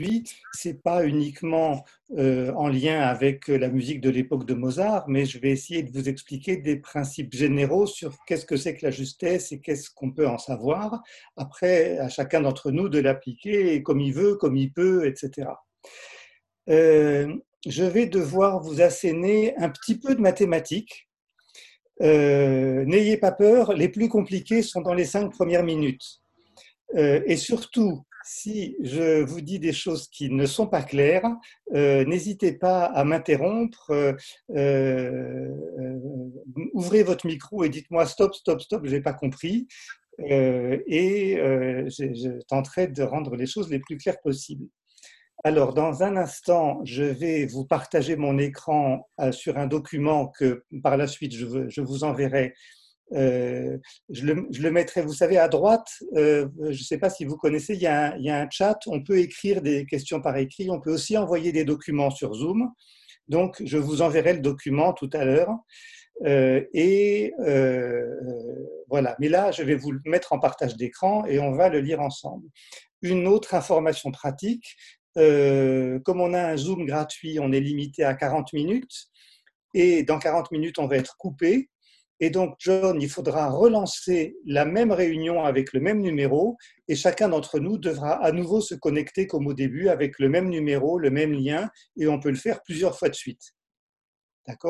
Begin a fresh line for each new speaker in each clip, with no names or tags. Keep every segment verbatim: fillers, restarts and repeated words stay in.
c'est pas uniquement euh, en lien avec la musique de l'époque de Mozart, mais je vais essayer de vous expliquer des principes généraux sur qu'est-ce que c'est que la justesse et qu'est-ce qu'on peut en savoir. Après, à chacun d'entre nous de l'appliquer comme il veut, comme il peut, et cetera. Euh, je vais devoir vous asséner un petit peu de mathématiques. Euh, n'ayez pas peur, les plus compliqués sont dans les cinq premières minutes. Euh, et surtout, si je vous dis des choses qui ne sont pas claires, euh, n'hésitez pas à m'interrompre, euh, euh, ouvrez votre micro et dites-moi stop, stop, stop, je n'ai pas compris, euh, et euh, je, je tenterai de rendre les choses les plus claires possibles. Alors, dans un instant, je vais vous partager mon écran euh, sur un document que par la suite je, je vous enverrai. Euh, je, le, je, le, mettrai, vous savez, à droite, euh, je ne sais pas si vous connaissez, il y, a un, il y a un chat, on peut écrire des questions par écrit, on peut aussi envoyer des documents sur Zoom. Donc, je vous enverrai le document tout à l'heure. Euh, et euh, voilà, mais là, je vais vous le mettre en partage d'écran et on va le lire ensemble. Une autre information pratique, euh, comme on a un Zoom gratuit, on est limité à quarante minutes et dans quarante minutes, on va être coupé. Et donc, John, il faudra relancer la même réunion avec le même numéro et chacun d'entre nous devra à nouveau se connecter comme au début avec le même numéro, le même lien et on peut le faire plusieurs fois de suite. D'accord ?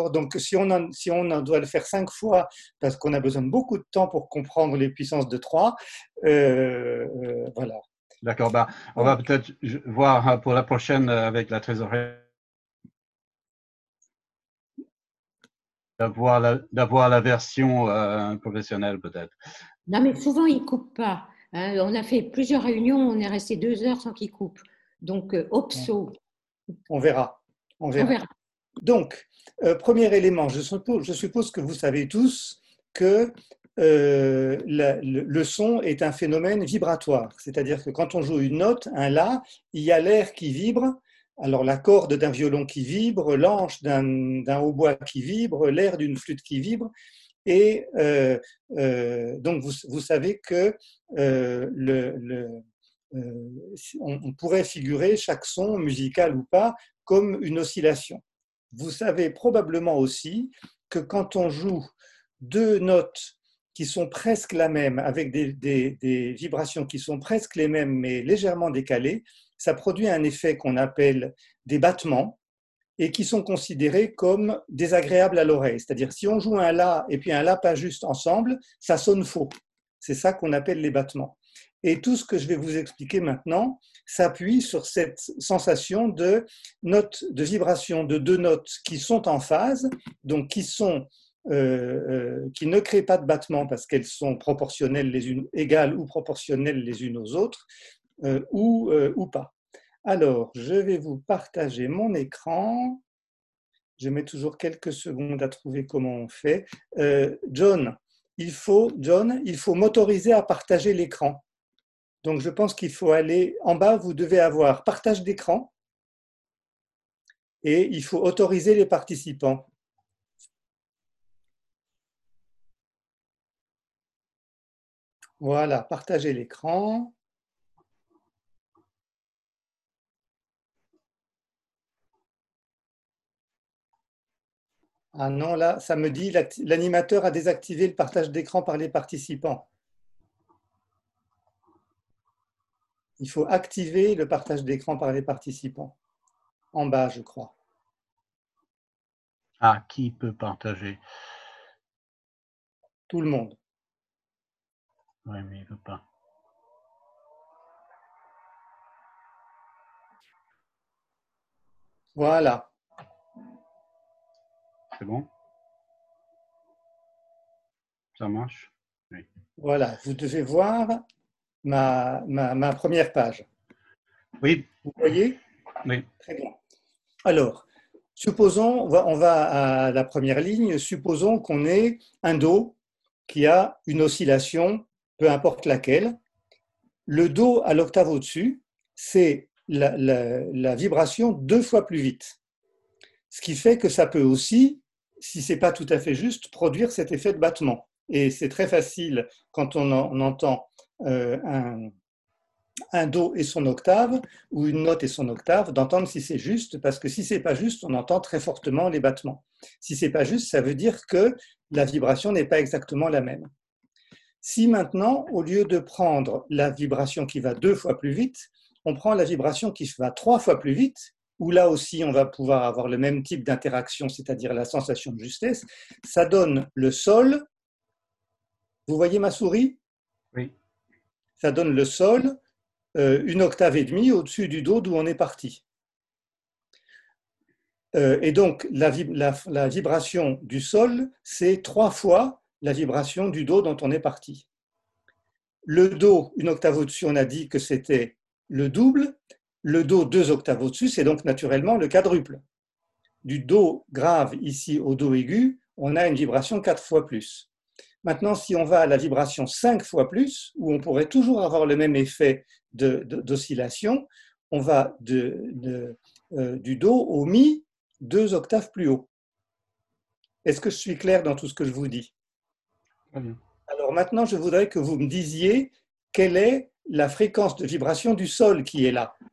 Donc, si on, en, si on en doit le faire cinq fois, parce qu'on a besoin de beaucoup de temps pour comprendre les puissances de trois, euh, euh, voilà.
D'accord, bah, on va peut-être voir pour la prochaine avec la trésorerie d'avoir la, d'avoir la version euh, professionnelle peut-être.
Non, mais souvent, ils ne coupent pas. Hein. On a fait plusieurs réunions, on est resté deux heures sans qu'ils coupent. Donc, euh, Opso.
On verra. On verra. On verra. Donc, euh, premier élément, je suppose, je suppose que vous savez tous que euh, la, le, le son est un phénomène vibratoire. C'est-à-dire que quand on joue une note, un La, il y a l'air qui vibre. Alors la corde d'un violon qui vibre, l'anche d'un, d'un hautbois qui vibre, l'air d'une flûte qui vibre. Et euh, euh, donc vous, vous savez que euh, le, le, euh, on, on pourrait figurer chaque son, musical ou pas, comme une oscillation. Vous savez probablement aussi que quand on joue deux notes qui sont presque la même, avec des, des, des vibrations qui sont presque les mêmes, mais légèrement décalées, ça produit un effet qu'on appelle des battements et qui sont considérés comme désagréables à l'oreille. C'est-à-dire, si on joue un La et puis un La pas juste ensemble, ça sonne faux. C'est ça qu'on appelle les battements. Et tout ce que je vais vous expliquer maintenant s'appuie sur cette sensation de notes, de vibration de deux notes qui sont en phase, donc qui sont euh, euh, qui ne créent pas de battements parce qu'elles sont proportionnelles les unes, égales ou proportionnelles les unes aux autres, euh, ou, euh, ou pas. Alors, je vais vous partager mon écran. Je mets toujours quelques secondes à trouver comment on fait. Euh, John, il faut, John, il faut m'autoriser à partager l'écran. Donc, je pense qu'il faut aller en bas, vous devez avoir partage d'écran et il faut autoriser les participants. Voilà, partager l'écran. Ah non, là, ça me dit l'animateur a désactivé le partage d'écran par les participants. Il faut activer le partage d'écran par les participants. En bas, je crois.
Ah, qui peut partager?
Tout le monde.
Oui, mais il ne veut pas.
Voilà.
C'est bon? Ça marche? Oui.
Voilà, vous devez voir ma, ma, ma première page.
Oui.
Vous voyez?
Oui.
Très bien. Alors, supposons, on va, on va à la première ligne, supposons qu'on ait un Do qui a une oscillation, peu importe laquelle. Le Do à l'octave au-dessus, c'est la, la, la vibration deux fois plus vite. Ce qui fait que ça peut aussi, si ce n'est pas tout à fait juste, produire cet effet de battement. Et c'est très facile quand on, en, on entend euh, un, un Do et son octave, ou une note et son octave, d'entendre si c'est juste, parce que si c'est pas juste, on entend très fortement les battements. Si c'est pas juste, ça veut dire que la vibration n'est pas exactement la même. Si maintenant, au lieu de prendre la vibration qui va deux fois plus vite, on prend la vibration qui va trois fois plus vite, où là aussi on va pouvoir avoir le même type d'interaction, c'est-à-dire la sensation de justesse, ça donne le sol. Vous voyez ma souris?
Oui.
Ça donne le sol, euh, une octave et demie au-dessus du Do d'où on est parti. Euh, et donc la, la, la vibration du sol, c'est trois fois la vibration du Do dont on est parti. Le Do, une octave au-dessus, on a dit que c'était le double. Le Do, deux octaves au-dessus, c'est donc naturellement le quadruple. Du Do grave ici au Do aigu, on a une vibration quatre fois plus. Maintenant, si on va à la vibration cinq fois plus, où on pourrait toujours avoir le même effet d'oscillation, on va de, de, euh, du Do au Mi, deux octaves plus haut. Est-ce que je suis clair dans tout ce que je vous dis?
Très bien.
Alors maintenant, je voudrais que vous me disiez quelle est la fréquence de vibration du sol qui est là.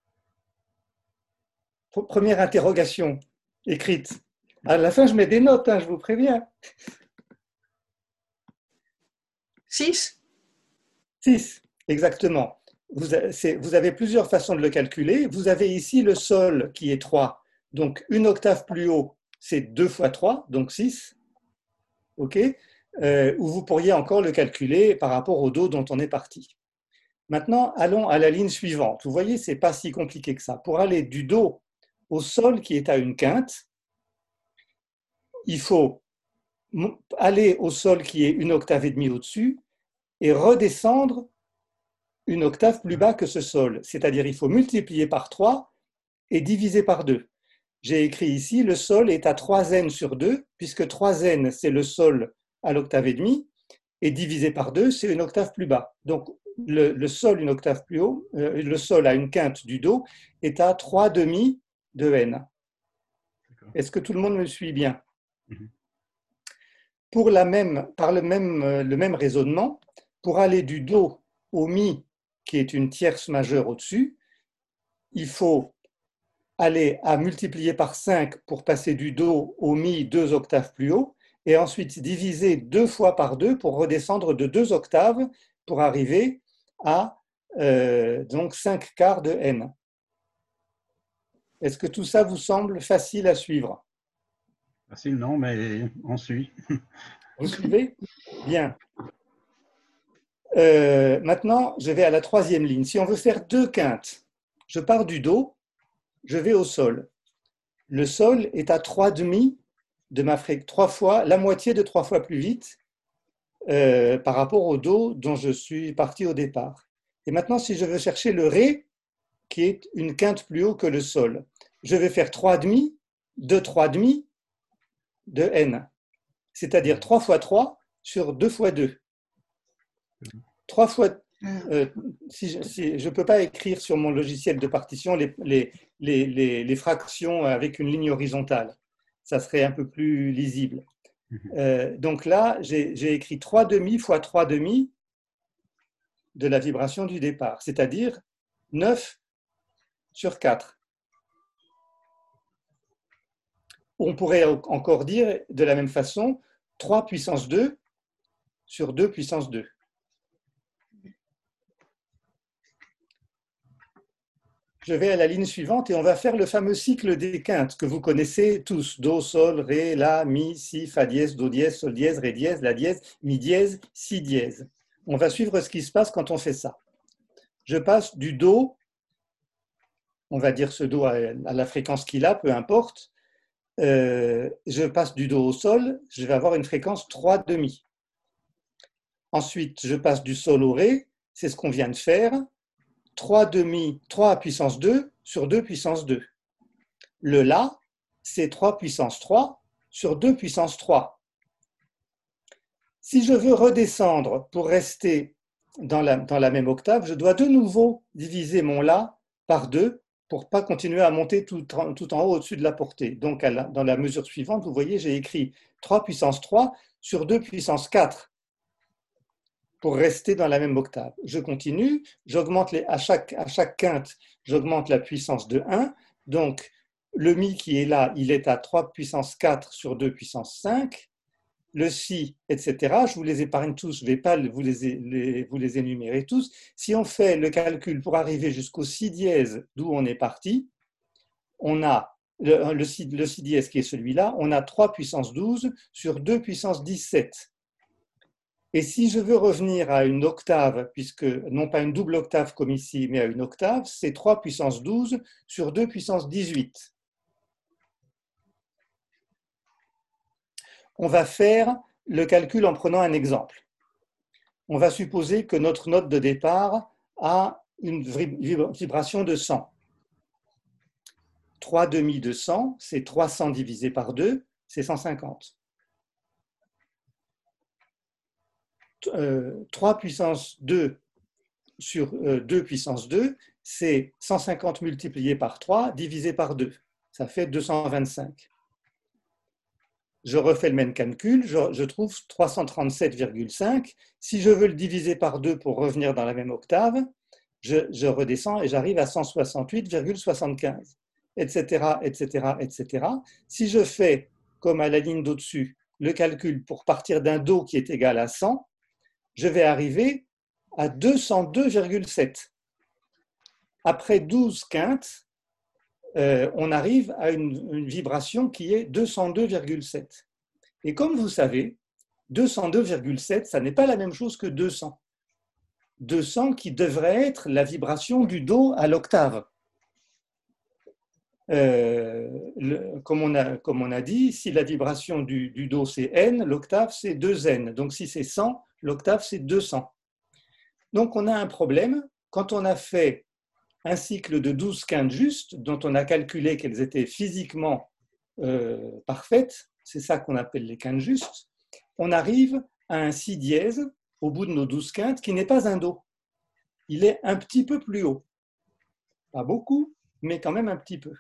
Première interrogation écrite. À la fin, je mets des notes, hein, je vous préviens.
six.
six, exactement. Vous avez plusieurs façons de le calculer. Vous avez ici le sol qui est trois. Donc, une octave plus haut, c'est deux fois trois, donc six. OK, euh, ou vous pourriez encore le calculer par rapport au Do dont on est parti. Maintenant, allons à la ligne suivante. Vous voyez, ce n'est pas si compliqué que ça. Pour aller du Do au sol qui est à une quinte, il faut aller au sol qui est une octave et demie au-dessus et redescendre une octave plus bas que ce sol. C'est-à-dire il faut multiplier par trois et diviser par deux. J'ai écrit ici, le sol est à trois n sur deux, puisque trois n, c'est le sol à l'octave et demie, et divisé par deux, c'est une octave plus bas. Donc, le, le sol, une octave plus haut, euh, le sol à une quinte du Do, est à trois demi de n. Est-ce que tout le monde me suit bien? Mm-hmm. Pour la même, par le même, le même raisonnement, pour aller du Do au Mi, qui est une tierce majeure au-dessus, il faut aller à multiplier par cinq pour passer du Do au Mi deux octaves plus haut, et ensuite diviser deux fois par deux pour redescendre de deux octaves pour arriver à euh, donc cinq quarts de n. Est-ce que tout ça vous semble facile à suivre?
Facile, non, mais on suit.
Vous suivez? Bien. Euh, maintenant, je vais à la troisième ligne. Si on veut faire deux quintes, je pars du Do, je vais au sol. Le sol est à trois demi de ma fréquence, trois fois, la moitié de trois fois plus vite euh, par rapport au Do dont je suis parti au départ. Et maintenant, si je veux chercher le Ré, qui est une quinte plus haut que le Sol, je vais faire trois demi de trois demi de N, c'est-à-dire trois fois trois sur deux fois deux. trois fois, euh, si je ne si, peux pas écrire sur mon logiciel de partition les, les, les, les, les fractions avec une ligne horizontale. Ça serait un peu plus lisible. Euh, donc là, j'ai écrit trois demi fois trois demi de la vibration du départ, c'est-à-dire neuf sur quatre. On pourrait encore dire de la même façon trois puissance deux sur deux puissance deux. Je vais à la ligne suivante et on va faire le fameux cycle des quintes que vous connaissez tous. Do, sol, ré, la, mi, si, fa dièse, do dièse, sol dièse, ré dièse, la dièse, mi dièse, si dièse. On va suivre ce qui se passe quand on fait ça. Je passe du Do, on va dire ce Do à la fréquence qu'il a, peu importe. Euh, je passe du Do au sol, je vais avoir une fréquence trois demi. Ensuite, je passe du sol au Ré, c'est ce qu'on vient de faire. trois demi, trois puissance deux sur deux puissance deux. Le La, c'est trois puissance trois sur deux puissance trois. Si je veux redescendre pour rester dans la, dans la même octave, je dois de nouveau diviser mon La par deux pour ne pas continuer à monter tout, tout en haut au-dessus de la portée. Donc, la, dans la mesure suivante, vous voyez, j'ai écrit trois puissance trois sur deux puissance quatre. pour rester dans la même octave. Je continue, j'augmente les, à, chaque, à chaque quinte, j'augmente la puissance de un. Donc, le Mi qui est là, il est à trois puissance quatre sur deux puissance cinq. Le Si, et cetera. Je vous les épargne tous, je ne vais pas vous les, les, vous les énumérer tous. Si on fait le calcul pour arriver jusqu'au Si dièse, d'où on est parti, on a le, le, si, le Si dièse qui est celui-là, on a trois puissance douze sur deux puissance dix-sept. Et si je veux revenir à une octave, puisque non pas une double octave comme ici, mais à une octave, c'est trois puissance douze sur deux puissance dix-huit. On va faire le calcul en prenant un exemple. On va supposer que notre note de départ a une vibration de cent. trois demi de cent, c'est trois cents divisé par deux, c'est cent cinquante. Euh, trois puissance deux sur euh, deux puissance deux, c'est cent cinquante multiplié par trois divisé par deux. Ça fait deux cent vingt-cinq. Je refais le même calcul, je, je trouve trois cent trente-sept virgule cinq. Si je veux le diviser par deux pour revenir dans la même octave, je, je redescends et j'arrive à cent soixante-huit virgule soixante-quinze, et cetera, et cetera, et cetera. Si je fais, comme à la ligne d'au-dessus, le calcul pour partir d'un Do qui est égal à cent, je vais arriver à deux cent deux virgule sept. Après douze quintes, euh, on arrive à une, une vibration qui est deux cent deux virgule sept. Et comme vous savez, deux cent deux virgule sept, ça n'est pas la même chose que deux cents. deux cents qui devrait être la vibration du Do à l'octave. Euh, le, comme, on a, comme on a dit, si la vibration du, du Do c'est N, l'octave c'est deux N. Donc si c'est cent, l'octave c'est deux cents. Donc on a un problème. Quand on a fait un cycle de douze quintes justes, dont on a calculé qu'elles étaient physiquement euh, parfaites, c'est ça qu'on appelle les quintes justes, on arrive à un Si dièse au bout de nos douze quintes qui n'est pas un Do. Il est un petit peu plus haut. Pas beaucoup, mais quand même un petit peu.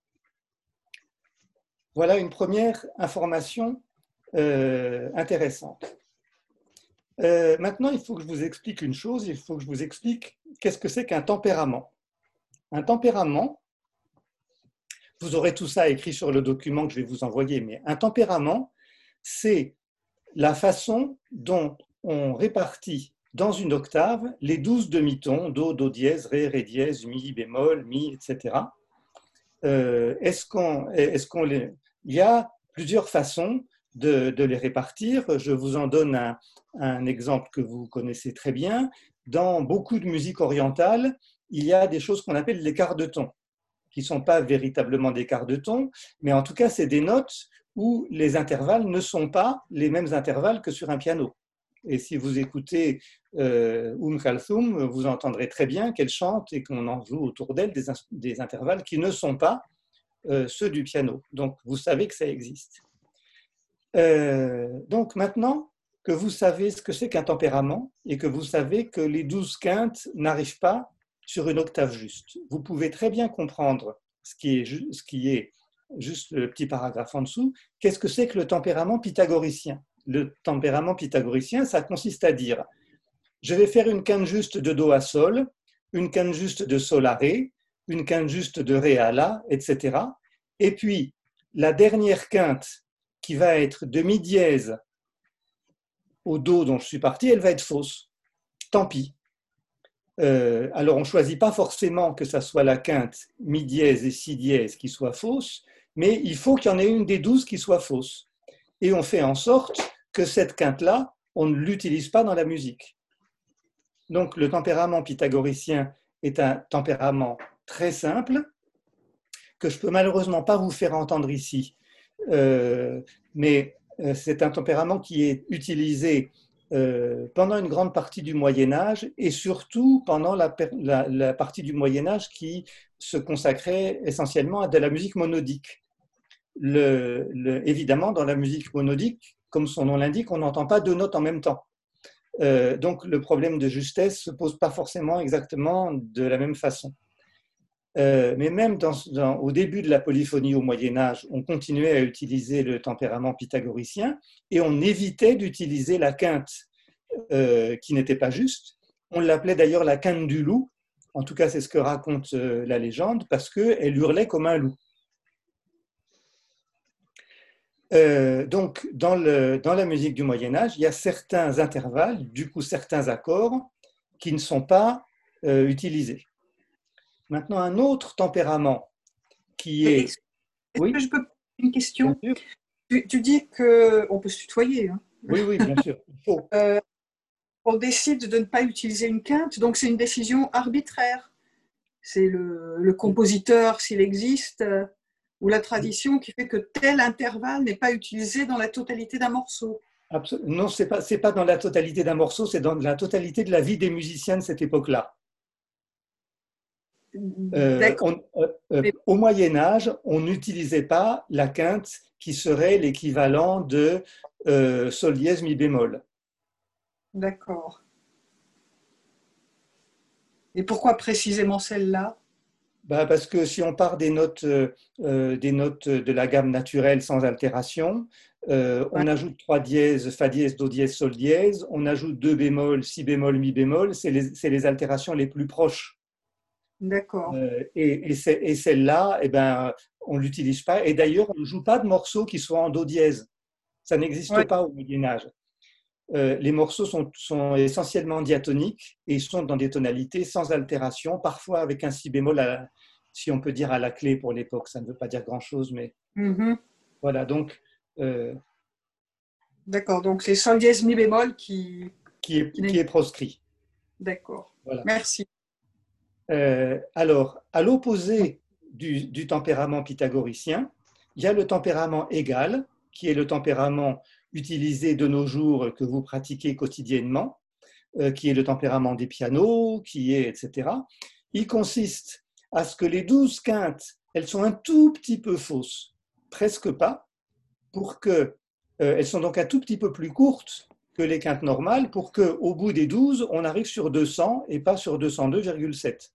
Voilà une première information euh, intéressante. Euh, maintenant, il faut que je vous explique une chose, il faut que je vous explique qu'est-ce que c'est qu'un tempérament. Un tempérament, vous aurez tout ça écrit sur le document que je vais vous envoyer, mais un tempérament, c'est la façon dont on répartit dans une octave les douze demi-tons, Do, Do dièse, Ré, Ré dièse, Mi, bémol, Mi, et cetera. Euh, est-ce qu'on, est-ce qu'on les... Il y a plusieurs façons de, de les répartir. Je vous en donne un, un exemple que vous connaissez très bien. Dans beaucoup de musique orientale, il y a des choses qu'on appelle les quarts de ton, qui ne sont pas véritablement des quarts de ton, mais en tout cas, c'est des notes où les intervalles ne sont pas les mêmes intervalles que sur un piano. Et si vous écoutez euh, Umm Kulthum, vous entendrez très bien qu'elle chante et qu'on en joue autour d'elle des, des intervalles qui ne sont pas euh, ceux du piano. Donc, vous savez que ça existe. Euh, donc, maintenant que vous savez ce que c'est qu'un tempérament et que vous savez que les douze quintes n'arrivent pas sur une octave juste, vous pouvez très bien comprendre ce qui est, ce qui est juste le petit paragraphe en dessous. Qu'est-ce que c'est que le tempérament pythagoricien? Le tempérament pythagoricien, ça consiste à dire je vais faire une quinte juste de Do à Sol, une quinte juste de Sol à Ré, une quinte juste de Ré à La, et cetera. Et puis, la dernière quinte qui va être de Mi dièse au Do dont je suis parti, elle va être fausse. Tant pis. Euh, alors, on ne choisit pas forcément que ça soit la quinte Mi dièse et Si dièse qui soit fausse, mais il faut qu'il y en ait une des douze qui soit fausse. Et on fait en sorte que cette quinte-là, on ne l'utilise pas dans la musique. Donc, le tempérament pythagoricien est un tempérament très simple, que je ne peux malheureusement pas vous faire entendre ici, euh, mais c'est un tempérament qui est utilisé euh, pendant une grande partie du Moyen-Âge et surtout pendant la, la, la partie du Moyen-Âge qui se consacrait essentiellement à de la musique monodique. Le, le, évidemment, dans la musique monodique, comme son nom l'indique, on n'entend pas deux notes en même temps. Euh, donc, le problème de justesse ne se pose pas forcément exactement de la même façon. Euh, mais même dans, dans, au début de la polyphonie au Moyen-Âge, on continuait à utiliser le tempérament pythagoricien et on évitait d'utiliser la quinte euh, qui n'était pas juste. On l'appelait d'ailleurs la quinte du loup, en tout cas c'est ce que raconte euh, la légende, parce qu'elle hurlait comme un loup. Euh, donc dans, le, dans la musique du Moyen-Âge, il y a certains intervalles, du coup certains accords, qui ne sont pas euh, utilisés. Maintenant, un autre tempérament qui est...
Est-ce
Oui,
que je peux poser une
bien
question?
sûr.
Tu, tu dis qu'on peut se tutoyer. Hein.
Oui, oui, bien sûr. Il faut.
Euh, on décide de ne pas utiliser une quinte, donc c'est une décision arbitraire. C'est le, le compositeur, s'il existe, euh, ou la tradition qui fait que tel intervalle n'est pas utilisé dans la totalité d'un morceau.
Absol- Non, ce n'est pas, c'est pas dans la totalité d'un morceau, c'est dans la totalité de la vie des musiciens de cette époque-là. Euh,
D'accord.
on- euh, euh, au Moyen-Âge, on n'utilisait pas la quinte qui serait l'équivalent de euh, sol dièse mi bémol.
D'accord. Et pourquoi précisément celle-là?
Bah, parce que si on part des notes, euh, euh, des notes de la gamme naturelle sans altération, euh, on
Ouais,
ajoute trois dièses, fa dièse, do dièse, sol dièse, on ajoute deux bémol, si bémol, mi bémol, c'est les, c'est les altérations les plus proches.
d'accord.
Euh, et, et, c'est- et celle-là, eh ben, on ne l'utilise pas. Et d'ailleurs, on ne joue pas de morceaux qui soient en do dièse. Ça n'existe
Ouais,
pas au Moyen-Âge. Euh, les morceaux sont, sont essentiellement diatoniques et ils sont dans des tonalités sans altération, parfois avec un si bémol, à, si on peut dire à la clé pour l'époque. Ça ne veut pas dire grand-chose, mais
mhm.
voilà. Donc, euh,
D'accord. Donc c'est sol dièse mi bémol qui,
qui est,
qui
qui
n'est.
est proscrit.
D'accord.
Voilà.
Merci.
Euh, alors, à l'opposé du, du tempérament pythagoricien, il y a le tempérament égal, qui est le tempérament utilisé de nos jours que vous pratiquez quotidiennement, euh, qui est le tempérament des pianos, qui est, et cetera. Il consiste à ce que les douze quintes, elles sont un tout petit peu fausses, presque pas, pour que, euh, elles sont donc un tout petit peu plus courtes que les quintes normales, pour qu'au bout des douze, on arrive sur deux cents et pas sur deux cent deux virgule sept.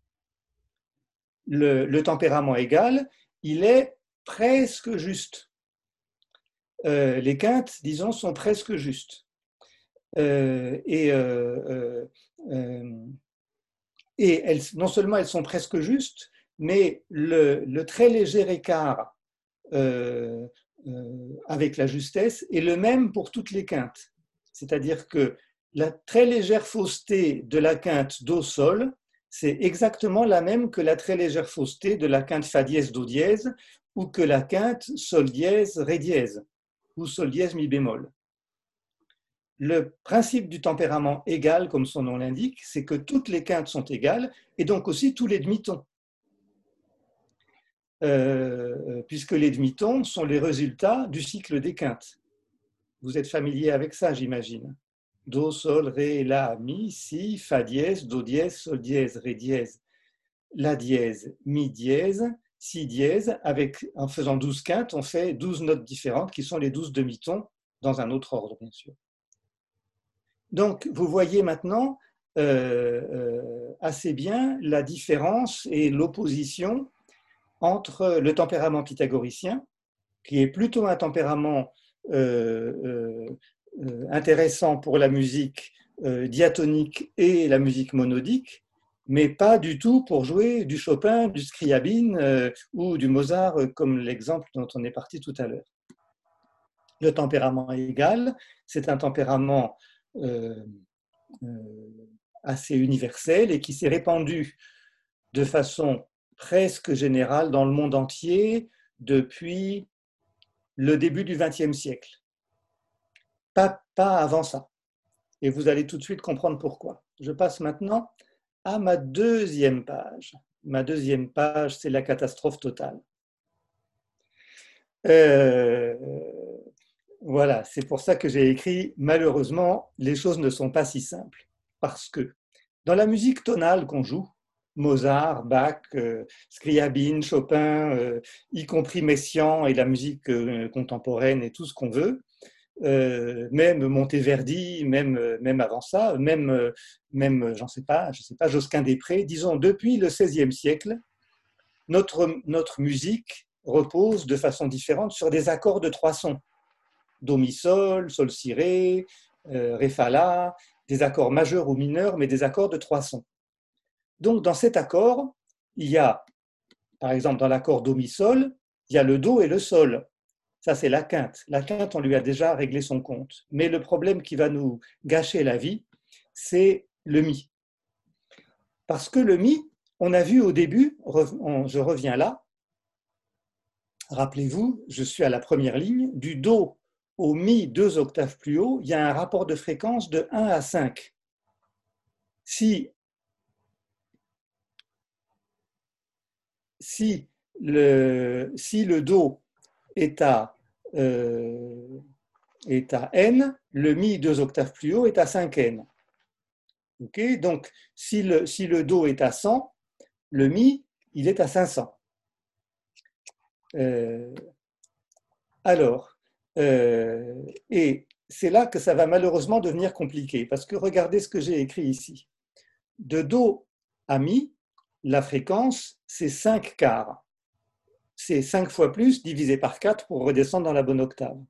Le, le tempérament égal, il est presque juste. Euh, les quintes, disons, sont presque justes. Euh, et euh, euh, et elles, non seulement elles sont presque justes, mais le, le très léger écart euh, euh, avec la justesse est le même pour toutes les quintes. C'est-à-dire que la très légère fausseté de la quinte do-sol, c'est exactement la même que la très légère fausseté de la quinte fa dièse do dièse ou que la quinte sol dièse ré dièse ou sol dièse mi bémol. Le principe du tempérament égal, comme son nom l'indique, c'est que toutes les quintes sont égales et donc aussi tous les demi-tons. Euh, puisque les demi-tons sont les résultats du cycle des quintes. Vous êtes familier avec ça, j'imagine. Do, sol, ré, la, mi, si, fa dièse, do dièse, sol dièse, ré dièse, la dièse, mi dièse, si dièse. Avec, en faisant douze quintes, on fait douze notes différentes qui sont les douze demi-tons dans un autre ordre, bien sûr. Donc, vous voyez maintenant euh, euh, assez bien la différence et l'opposition entre le tempérament pythagoricien, qui est plutôt un tempérament euh, euh, intéressant pour la musique euh, diatonique et la musique monodique, mais pas du tout pour jouer du Chopin, du Scriabine euh, ou du Mozart, comme l'exemple dont on est parti tout à l'heure. Le tempérament égal, c'est un tempérament euh, euh, assez universel et qui s'est répandu de façon presque générale dans le monde entier depuis le début du vingtième siècle. Pas, pas avant ça. Et vous allez tout de suite comprendre pourquoi. Je passe maintenant à ma deuxième page. Ma deuxième page, c'est la catastrophe totale. Euh, voilà, c'est pour ça que j'ai écrit « Malheureusement, les choses ne sont pas si simples ». Parce que dans la musique tonale qu'on joue, Mozart, Bach, euh, Scriabine, Chopin, euh, y compris Messiaen et la musique euh, contemporaine et tout ce qu'on veut, euh, même Monteverdi, même, même avant ça, même, même j'en sais pas, je sais pas, Josquin-des-Prés, disons depuis le seizième siècle, notre, notre musique repose de façon différente sur des accords de trois sons. Do, mi, sol, sol, si, ré, euh, Ré, Fa, La, des accords majeurs ou mineurs, mais des accords de trois sons. Donc, dans cet accord, il y a, par exemple, dans l'accord Do, Mi, Sol, il y a le Do et le Sol. Ça, c'est la quinte. La quinte, on lui a déjà réglé son compte. Mais le problème qui va nous gâcher la vie, c'est le Mi. Parce que le Mi, on a vu au début, je reviens là, rappelez-vous, je suis à la première ligne, du Do au Mi deux octaves plus haut, il y a un rapport de fréquence de un à cinq. Si, si, le, si le Do est à, euh, est à N, le Mi deux octaves plus haut est à cinq N. Okay, donc, si le, si le Do est à cent, le Mi, il est à cinq cents. Euh, alors, euh, et c'est là que ça va malheureusement devenir compliqué, parce que regardez ce que j'ai écrit ici. De Do à Mi, la fréquence, c'est cinq quarts. C'est cinq fois plus divisé par quatre pour redescendre dans la bonne octave.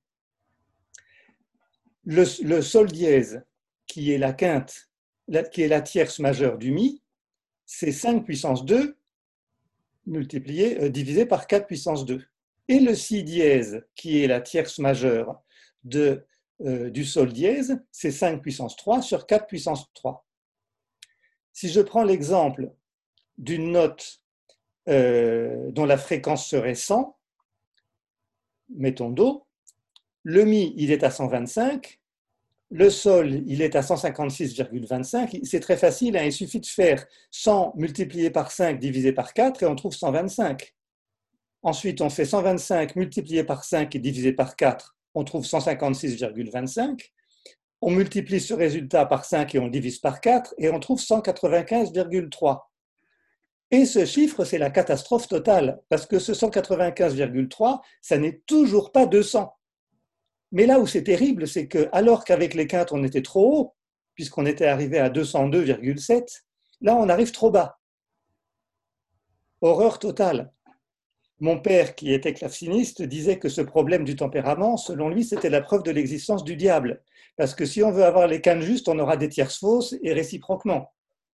Le, le Sol dièse, qui est la quinte, la, qui est la tierce majeure du Mi, c'est cinq puissance deux multiplié, euh, divisé par quatre puissance deux. Et le Si dièse, qui est la tierce majeure de, euh, du Sol dièse, c'est cinq puissance trois sur quatre puissance trois. Si je prends l'exemple d'une note euh, dont la fréquence serait cent, mettons Do, le Mi, il est à cent vingt-cinq, le Sol, il est à cent cinquante-six virgule vingt-cinq, c'est très facile, hein, il suffit de faire cent multiplié par cinq divisé par quatre et on trouve cent vingt-cinq. Ensuite, on fait cent vingt-cinq multiplié par cinq et divisé par quatre, on trouve cent cinquante-six virgule vingt-cinq. On multiplie ce résultat par cinq et on divise par quatre et on trouve cent quatre-vingt-quinze virgule trois. Et ce chiffre, c'est la catastrophe totale, parce que ce cent quatre-vingt-quinze virgule trois, ça n'est toujours pas deux cents. Mais là où c'est terrible, c'est que, alors qu'avec les quintes, on était trop haut, puisqu'on était arrivé à deux cent deux virgule sept, là, on arrive trop bas. Horreur totale. Mon père, qui était claveciniste, disait que ce problème du tempérament, selon lui, c'était la preuve de l'existence du diable. Parce que si on veut avoir les quintes justes, on aura des tierces fausses et réciproquement.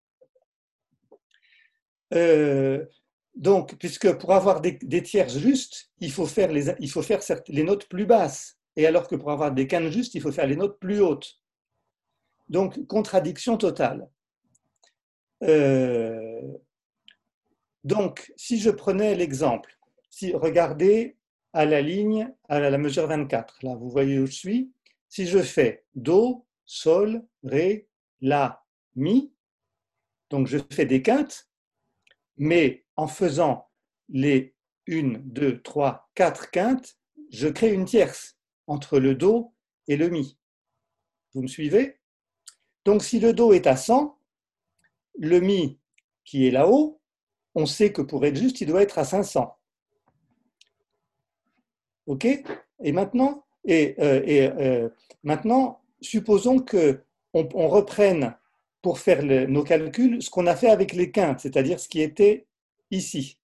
Euh, donc, puisque pour avoir des, des tierces justes, il faut faire, les, il faut faire les notes plus basses. Et alors que pour avoir des quintes justes, il faut faire les notes plus hautes. Donc, contradiction totale. Euh, donc, si je prenais l'exemple, si, regardez à la ligne, à la mesure vingt-quatre, là, vous voyez où je suis. Si je fais Do, Sol, Ré, La, Mi, donc je fais des quintes, mais en faisant les un, deux, trois, quatre quintes, je crée une tierce entre le Do et le Mi. Vous me suivez? Donc, si le Do est à cent, le Mi qui est là-haut, on sait que pour être juste, il doit être à cinq cents. OK? Et maintenant, et, euh, et, euh, maintenant supposons qu'on on reprenne pour faire le, nos calculs ce qu'on a fait avec les quintes, c'est-à-dire ce qui était ici.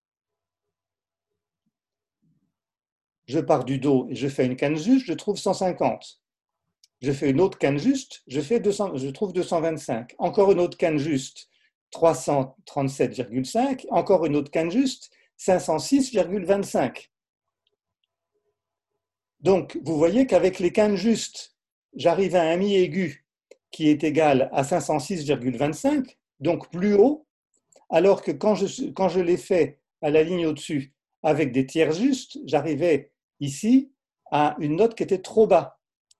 Je pars du Do et je fais une quinte juste, je trouve cent cinquante. Je fais une autre quinte juste, je, fais deux cents, je trouve deux cent vingt-cinq. Encore une autre quinte juste, trois cent trente-sept virgule cinq. Encore une autre quinte juste, cinq cent six virgule vingt-cinq. Donc, vous voyez qu'avec les quintes justes, j'arrive à un Mi aigu qui est égal à cinq cent six virgule vingt-cinq, donc plus haut, alors que quand je, quand je l'ai fait à la ligne au-dessus avec des tiers justes, j'arrivais ici à une note qui était trop bas.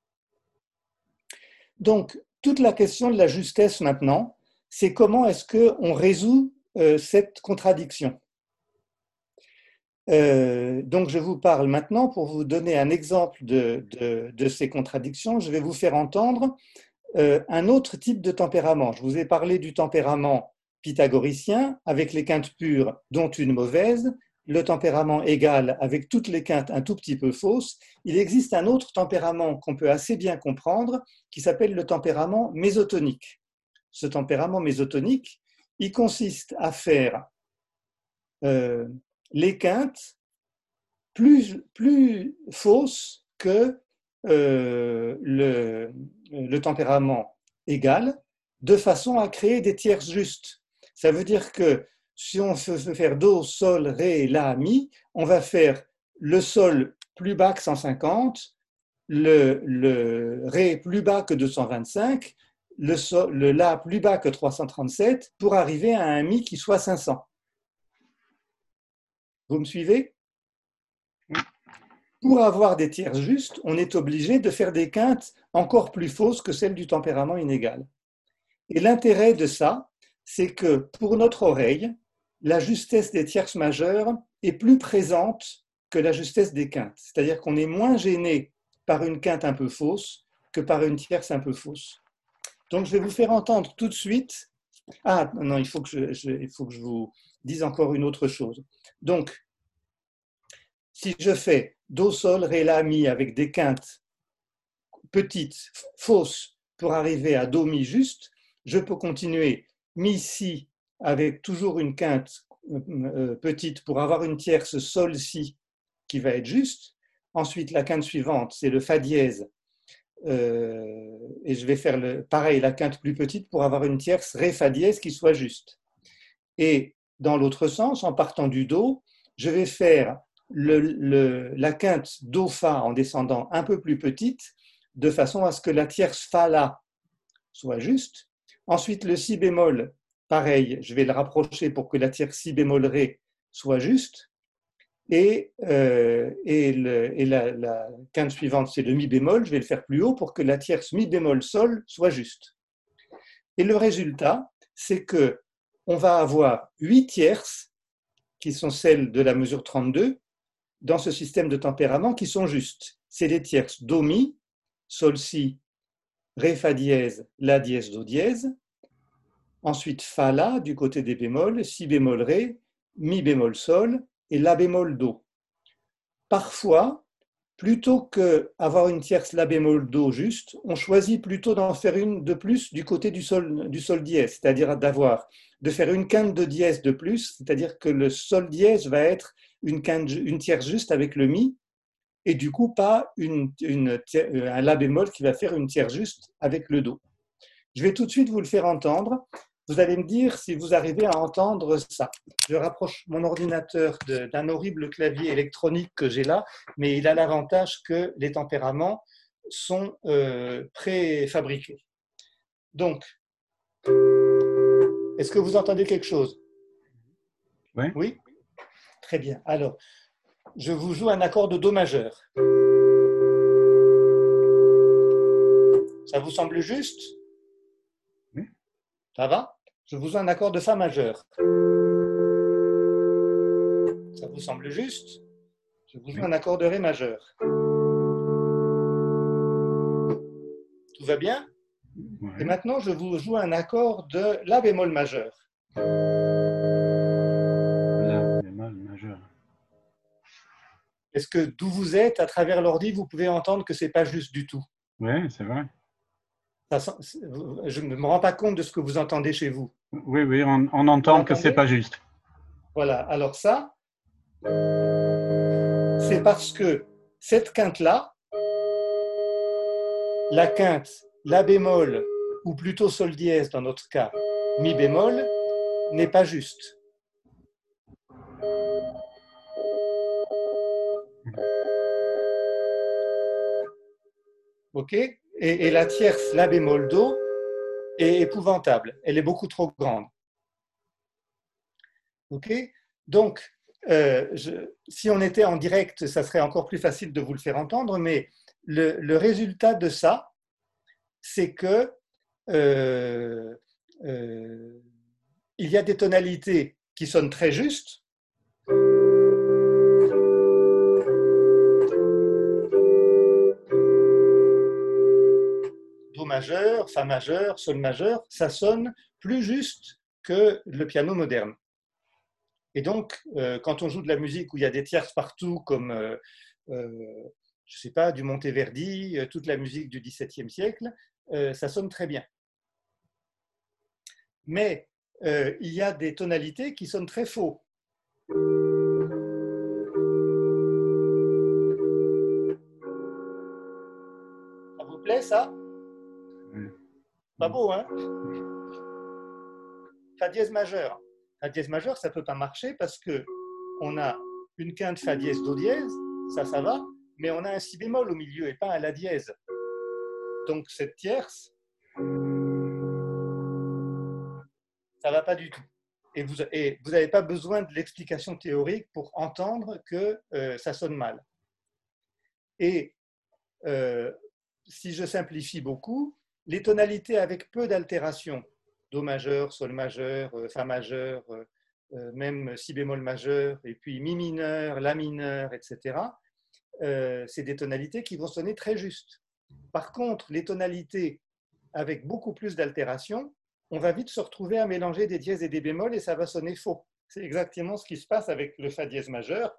Donc, toute la question de la justesse maintenant, c'est comment est-ce qu'on résout euh, cette contradiction. Euh, donc, je vous parle maintenant pour vous donner un exemple de, de, de ces contradictions. Je vais vous faire entendre euh, un autre type de tempérament. Je vous ai parlé du tempérament pythagoricien avec les quintes pures, dont une mauvaise, le tempérament égal avec toutes les quintes un tout petit peu fausses. Il existe un autre tempérament qu'on peut assez bien comprendre qui s'appelle le tempérament mésotonique. Ce tempérament mésotonique, il consiste à faire euh, les quintes plus, plus fausses que euh, le, le tempérament égal, de façon à créer des tierces justes. Ça veut dire que si on veut faire Do, Sol, Ré, La, Mi, on va faire le Sol plus bas que cent cinquante, le, le Ré plus bas que deux cent vingt-cinq, le, sol, le La plus bas que trois cent trente-sept, pour arriver à un Mi qui soit cinq cents. Vous me suivez? Pour avoir des tierces justes, on est obligé de faire des quintes encore plus fausses que celles du tempérament inégal. Et l'intérêt de ça, c'est que pour notre oreille, la justesse des tierces majeures est plus présente que la justesse des quintes. C'est-à-dire qu'on est moins gêné par une quinte un peu fausse que par une tierce un peu fausse. Donc je vais vous faire entendre tout de suite. Ah non, il faut que je, je, il faut que je vous dise encore une autre chose. Donc, si je fais Do, Sol, Ré, La, Mi avec des quintes petites, fausses, pour arriver à Do, Mi juste, je peux continuer Mi, Si avec toujours une quinte petite pour avoir une tierce Sol, Si qui va être juste. Ensuite, la quinte suivante, c'est le Fa dièse. Euh, et je vais faire le, pareil, la quinte plus petite pour avoir une tierce Ré, Fa dièse qui soit juste. Et dans l'autre sens, en partant du Do, je vais faire le, le, la quinte Do, Fa en descendant un peu plus petite, de façon à ce que la tierce Fa, La soit juste. Ensuite, le Si bémol, pareil, je vais le rapprocher pour que la tierce Si bémol Ré soit juste. Et, euh, et, le, et la, la quinte suivante, c'est le Mi bémol, je vais le faire plus haut pour que la tierce Mi bémol Sol soit juste. Et le résultat, c'est qu'on va avoir huit tierces, qui sont celles de la mesure trente-deux, dans ce système de tempérament, qui sont justes. C'est les tierces Do, Mi, Sol, Si, Ré, Fa dièse, La dièse, Do dièse. Ensuite, Fa, La, du côté des bémols, Si bémol, Ré, Mi bémol, Sol et La bémol, Do. Parfois, plutôt qu'avoir une tierce La bémol, Do juste, on choisit plutôt d'en faire une de plus du côté du Sol, du sol dièse, c'est-à-dire d'avoir, de faire une quinte de dièse de plus, c'est-à-dire que le Sol dièse va être une, quinte, une tierce juste avec le Mi, et du coup pas une, une, un La bémol qui va faire une tierce juste avec le Do. Je vais tout de suite vous le faire entendre. Vous allez me dire si vous arrivez à entendre ça. Je rapproche mon ordinateur d'un horrible clavier électronique que j'ai là, mais il a l'avantage que les tempéraments sont euh, préfabriqués. Donc, est-ce que vous entendez quelque chose?
Oui.
Oui? Très bien. Alors, je vous joue un accord de Do majeur. Ça vous semble juste?
Oui.
Ça va? Je vous joue un accord de Fa majeur. Ça vous semble juste? Je vous joue oui. un accord de Ré majeur. Tout va bien? Oui. Et maintenant, je vous joue un accord de La bémol majeur.
La bémol majeur.
Est-ce que d'où vous êtes, à travers l'ordi, vous pouvez entendre que ce n'est pas juste du tout?
Oui, c'est vrai.
Ça, je ne me rends pas compte de ce que vous entendez chez vous.
Oui, oui, on, on entend que ce n'est pas juste.
Voilà, alors ça, c'est parce que cette quinte-là, la quinte La bémol, ou plutôt Sol dièse dans notre cas, Mi bémol, n'est pas juste. Ok? Et, et la tierce La bémol Do est épouvantable, elle est beaucoup trop grande. Ok? Donc, euh, je, si on était en direct, ça serait encore plus facile de vous le faire entendre, mais le, le résultat de ça, c'est que euh, euh, il y a des tonalités qui sonnent très justes. Do majeur, Fa majeur, Sol majeur, ça sonne plus juste que le piano moderne. Et donc, euh, quand on joue de la musique où il y a des tierces partout, comme, euh, euh, je ne sais pas, du Monteverdi, euh, toute la musique du dix-septième siècle, euh, ça sonne très bien. Mais euh, il y a des tonalités qui sonnent très faux. plaît ça?
Oui.
Pas beau, hein? Fa dièse majeur. Fa dièse majeur, ça ne peut pas marcher parce qu'on a une quinte Fa dièse Do dièse, ça, ça va, mais on a un Si bémol au milieu et pas un La dièse. Donc cette tierce, ça ne va pas du tout. Et vous n'avez pas besoin de l'explication théorique pour entendre que euh, ça sonne mal. Et euh, si je simplifie beaucoup, les tonalités avec peu d'altération, Do majeur, Sol majeur, Fa majeur, euh, même Si bémol majeur, et puis Mi mineur, La mineur, et cetera, euh, c'est des tonalités qui vont sonner très justes. Par contre, les tonalités avec beaucoup plus d'altération, on va vite se retrouver à mélanger des dièses et des bémols et ça va sonner faux. C'est exactement ce qui se passe avec le Fa dièse majeur.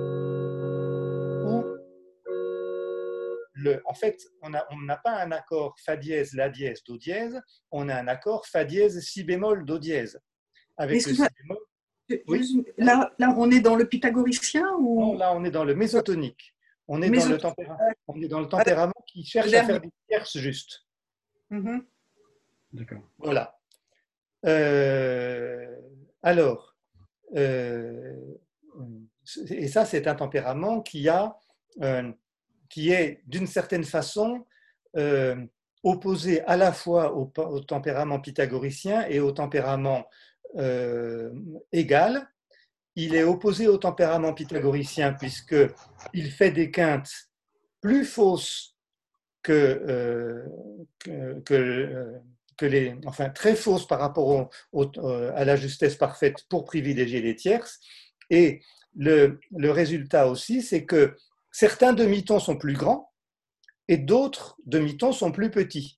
Où le, en fait, on n'a on n'a pas un accord Fa dièse, La dièse, Do dièse, on a un accord Fa dièse, Si bémol, Do dièse. Avec le Si bémol,
oui. là, là, on est dans le pythagoricien ou...
Non, là, on est dans le mésotonique. On est, dans le, tempéra... on est dans le tempérament qui cherche à faire des tierces justes.
Mm-hmm.
D'accord.
Voilà. Euh, alors, euh, et ça, c'est un tempérament qui, a, euh, qui est d'une certaine façon euh, opposé à la fois au, au tempérament pythagoricien et au tempérament euh, égal. Il est opposé au tempérament pythagoricien puisqu'il fait des quintes plus fausses que, euh, que, que euh, que les, enfin très fausses par rapport au, au, à la justesse parfaite pour privilégier les tierces. Et le, le résultat aussi, c'est que certains demi-tons sont plus grands et d'autres demi-tons sont plus petits.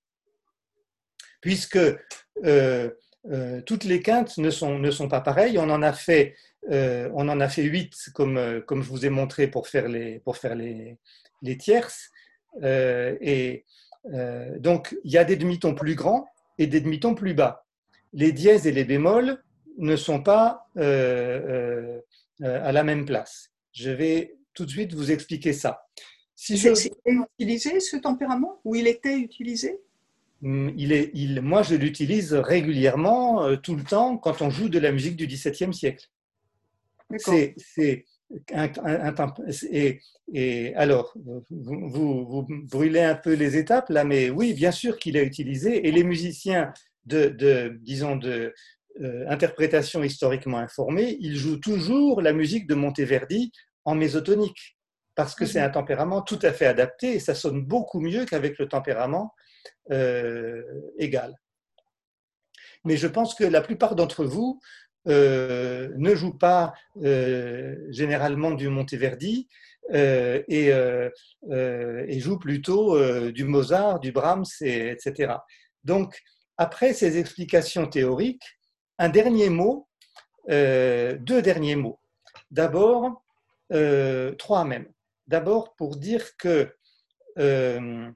Puisque euh, euh, toutes les quintes ne sont, ne sont pas pareilles. On en a fait, euh, on en a fait huit, comme, comme je vous ai montré pour faire les, pour faire les, les tierces. Euh, et euh, donc, il y a des demi-tons plus grands et des demi-tons plus bas. Les dièses et les bémols ne sont pas euh, euh, à la même place. Je vais tout de suite vous expliquer ça.
Si je... C'est utilisé ce tempérament ou il était utilisé?
il est, il, Moi, je l'utilise régulièrement, euh, tout le temps, quand on joue de la musique du dix-septième siècle. C'est, c'est un, un, un, et, et alors, vous, vous, vous brûlez un peu les étapes là, mais oui, bien sûr qu'il a utilisé, et les musiciens de, de disons, de euh, interprétation historiquement informée, ils jouent toujours la musique de Monteverdi en mésotonique, parce que c'est un tempérament tout à fait adapté, et ça sonne beaucoup mieux qu'avec le tempérament euh, égal. Mais je pense que la plupart d'entre vous Euh, ne joue pas euh, généralement du Monteverdi euh, et, euh, euh, et joue plutôt euh, du Mozart, du Brahms, et, etc. Donc, après ces explications théoriques, un dernier mot, euh, deux derniers mots. D'abord, euh, trois même. D'abord, pour dire que euh,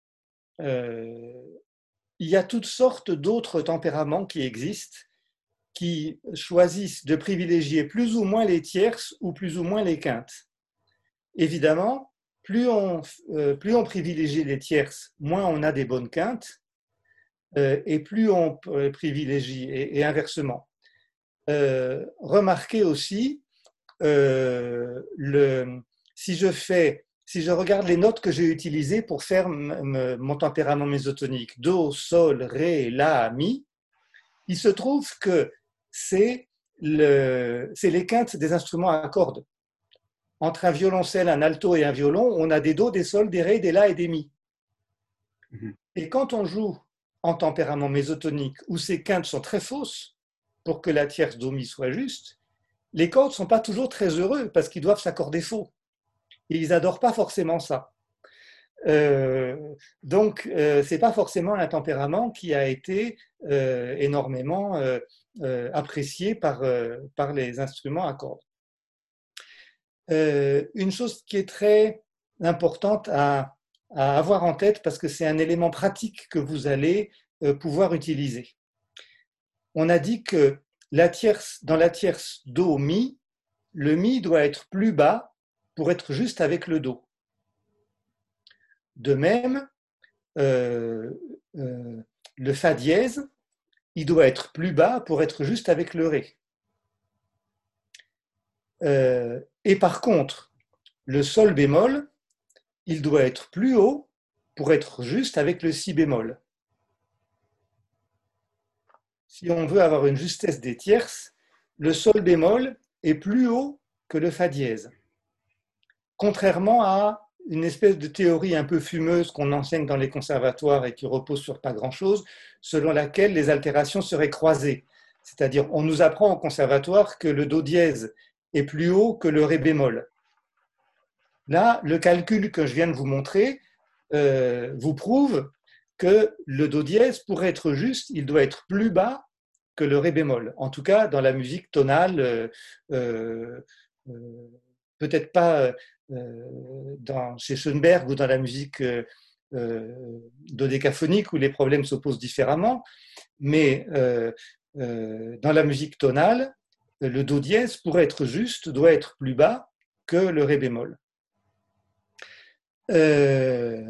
euh, il y a toutes sortes d'autres tempéraments qui existent, qui choisissent de privilégier plus ou moins les tierces ou plus ou moins les quintes. Évidemment, plus on, euh, plus on privilégie les tierces, moins on a des bonnes quintes, euh, et plus on privilégie, et, et inversement. Euh, remarquez aussi, euh, le, si, je fais, si je regarde les notes que j'ai utilisées pour faire mon tempérament mésotonique, Do, Sol, Ré, La, Mi, il se trouve que c'est le, les quintes des instruments à cordes. Entre un violoncelle, un alto et un violon, on a des do, des sol, des ré, des la et des mi. Mm-hmm. Et quand on joue en tempérament mésotonique, où ces quintes sont très fausses pour que la tierce do mi soit juste, les cordes ne sont pas toujours très heureux parce qu'ils doivent s'accorder faux. Et ils n'adorent pas forcément ça. Euh, donc, euh, ce n'est pas forcément un tempérament qui a été euh, énormément euh, euh, apprécié par, euh, par les instruments à cordes. Euh, une chose qui est très importante à, à avoir en tête, parce que c'est un élément pratique que vous allez euh, pouvoir utiliser. On a dit que la tierce, dans la tierce Do, Mi, le Mi doit être plus bas pour être juste avec le Do. De même, euh, euh, le Fa dièse, il doit être plus bas pour être juste avec le Ré. Euh, et par contre, le Sol bémol, il doit être plus haut pour être juste avec le Si bémol. Si on veut avoir une justesse des tierces, le Sol bémol est plus haut que le Fa dièse. Contrairement à une espèce de théorie un peu fumeuse qu'on enseigne dans les conservatoires et qui repose sur pas grand-chose, selon laquelle les altérations seraient croisées. C'est-à-dire, on nous apprend au conservatoire que le Do dièse est plus haut que le Ré bémol. Là, le calcul que je viens de vous montrer euh, vous prouve que le Do dièse, pour être juste, il doit être plus bas que le Ré bémol. En tout cas, dans la musique tonale, euh, euh, euh, peut-être pas euh, dans, chez Schoenberg ou dans la musique euh, euh, dodécaphonique où les problèmes se posent différemment, mais euh, euh, dans la musique tonale, le Do dièse, pour être juste, doit être plus bas que le Ré bémol. Euh,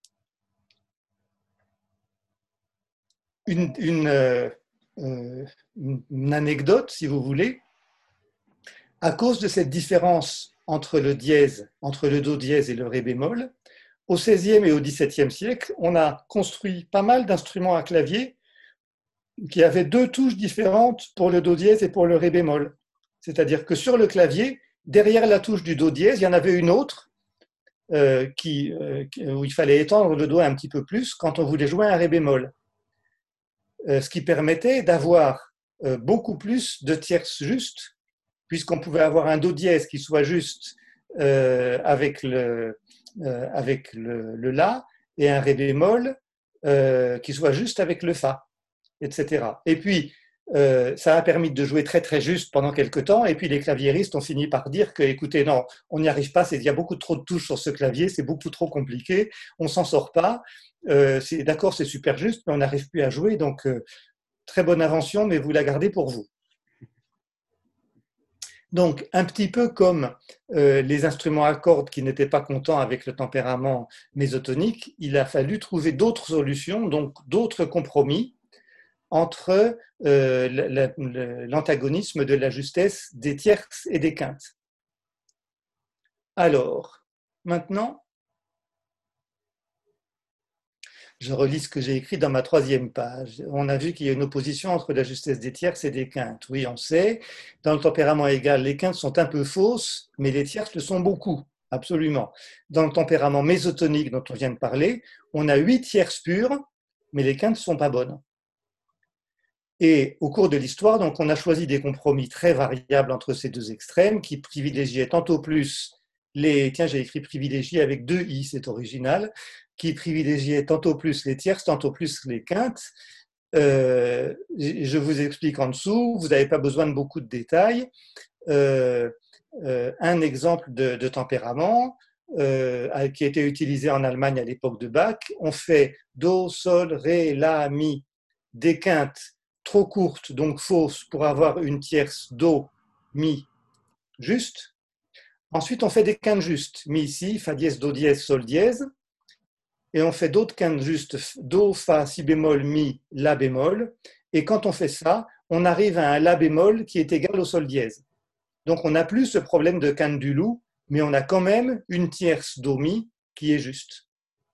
une, une, euh, une anecdote, si vous voulez, à cause de cette différence entre le dièse, entre le Do dièse et le Ré bémol, au seizième et au dix-septième siècle, on a construit pas mal d'instruments à clavier qui avaient deux touches différentes pour le Do dièse et pour le Ré bémol. C'est-à-dire que sur le clavier, derrière la touche du Do dièse, il y en avait une autre euh, qui, euh, où il fallait étendre le doigt un petit peu plus quand on voulait jouer un Ré bémol. Euh, ce qui permettait d'avoir euh, beaucoup plus de tierces justes, puisqu'on pouvait avoir un Do dièse qui soit juste euh, avec, le, euh, avec le, le La et un Ré bémol euh, qui soit juste avec le Fa, et cetera. Et puis, euh, ça a permis de jouer très très juste pendant quelques temps, et puis les claviéristes ont fini par dire que, écoutez, non, on n'y arrive pas, il y a beaucoup trop de touches sur ce clavier, c'est beaucoup trop compliqué, on ne s'en sort pas, euh, c'est, d'accord, c'est super juste, mais on n'arrive plus à jouer, donc euh, très bonne invention, mais vous la gardez pour vous. Donc, un petit peu comme euh, les instruments à cordes qui n'étaient pas contents avec le tempérament mésotonique, il a fallu trouver d'autres solutions, donc d'autres compromis entre euh, l'antagonisme de la justesse des tierces et des quintes. Alors, maintenant, je relis ce que j'ai écrit dans ma troisième page. On a vu qu'il y a une opposition entre la justesse des tierces et des quintes. Oui, on sait. Dans le tempérament égal, les quintes sont un peu fausses, mais les tierces le sont beaucoup, absolument. Dans le tempérament mésotonique dont on vient de parler, on a huit tierces pures, mais les quintes ne sont pas bonnes. Et au cours de l'histoire, donc, on a choisi des compromis très variables entre ces deux extrêmes qui privilégiaient tantôt plus les... Tiens, j'ai écrit privilégier avec deux i, c'est original, qui privilégiaient tantôt plus les tierces, tantôt plus les quintes. Euh, je vous explique en dessous, vous n'avez pas besoin de beaucoup de détails. Euh, euh, un exemple de, de tempérament euh, qui a été utilisé en Allemagne à l'époque de Bach, on fait Do, Sol, Ré, La, Mi, des quintes trop courtes, donc fausses, pour avoir une tierce Do, Mi, juste. Ensuite, on fait des quintes justes, Mi ici, Fa dièse, Do dièse, Sol dièse. Et on fait d'autres quintes justes, Do, Fa, Si bémol, Mi, La bémol. Et quand on fait ça, on arrive à un La bémol qui est égal au Sol dièse. Donc on n'a plus ce problème de quinte du loup, mais on a quand même une tierce Do, Mi qui est juste.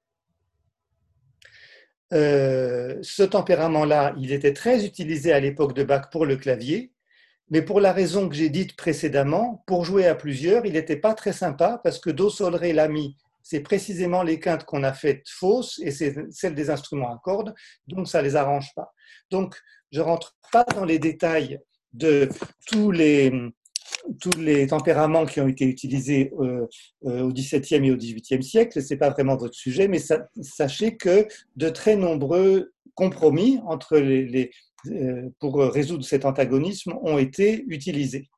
Euh, ce tempérament-là, il était très utilisé à l'époque de Bach pour le clavier, mais pour la raison que j'ai dite précédemment, pour jouer à plusieurs, il n'était pas très sympa parce que Do, Sol, Ré, La, Mi, c'est précisément les quintes qu'on a faites fausses et c'est celles des instruments à cordes, donc ça ne les arrange pas. Donc, je ne rentre pas dans les détails de tous les, tous les tempéraments qui ont été utilisés euh, euh, au dix-septième et au dix-huitième siècle, ce n'est pas vraiment votre sujet, mais ça, sachez que de très nombreux compromis entre les, les, euh, pour résoudre cet antagonisme ont été utilisés.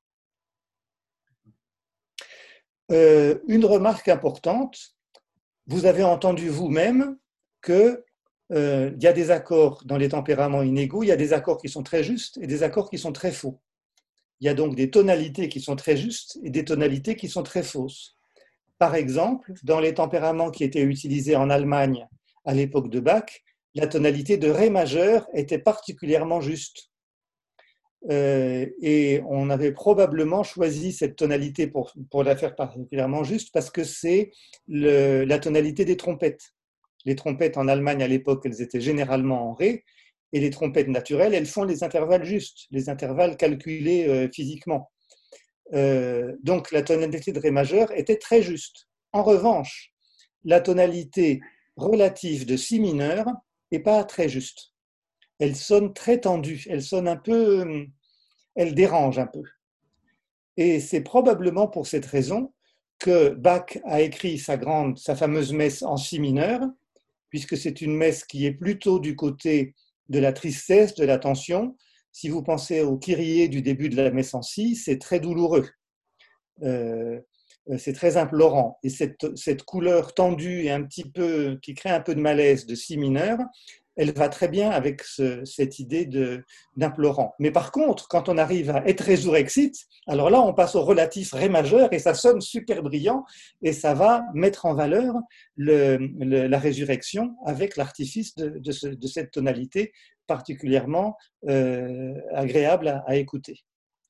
Euh, une remarque importante, vous avez entendu vous-même qu'il euh, y a des accords dans les tempéraments inégaux, il y a des accords qui sont très justes et des accords qui sont très faux. Il y a donc des tonalités qui sont très justes et des tonalités qui sont très fausses. Par exemple, dans les tempéraments qui étaient utilisés en Allemagne à l'époque de Bach, la tonalité de Ré majeur était particulièrement juste. Euh, et on avait probablement choisi cette tonalité pour, pour la faire particulièrement juste parce que c'est la tonalité des trompettes. Les trompettes en Allemagne à l'époque, elles étaient généralement en Ré, et les trompettes naturelles, elles font les intervalles justes, les intervalles calculés euh, physiquement. Euh, donc la tonalité de Ré majeur était très juste. En revanche, la tonalité relative de Si mineur n'est pas très juste. Elle sonne très tendue, elle sonne un peu, elle dérange un peu. Et c'est probablement pour cette raison que Bach a écrit sa grande, sa fameuse messe en Si mineur, puisque c'est une messe qui est plutôt du côté de la tristesse, de la tension. Si vous pensez au Kyrie du début de la messe en Si, c'est très douloureux. Euh, c'est très implorant. Et cette, cette couleur tendue et un petit peu, qui crée un peu de malaise de Si mineur, elle va très bien avec ce, cette idée de, d'implorant. Mais par contre, quand on arrive à Et résurrexit, alors là, on passe au relatif Ré majeur et ça sonne super brillant et ça va mettre en valeur le, le, la résurrection avec l'artifice de, de, ce, de cette tonalité particulièrement euh, agréable à, à écouter.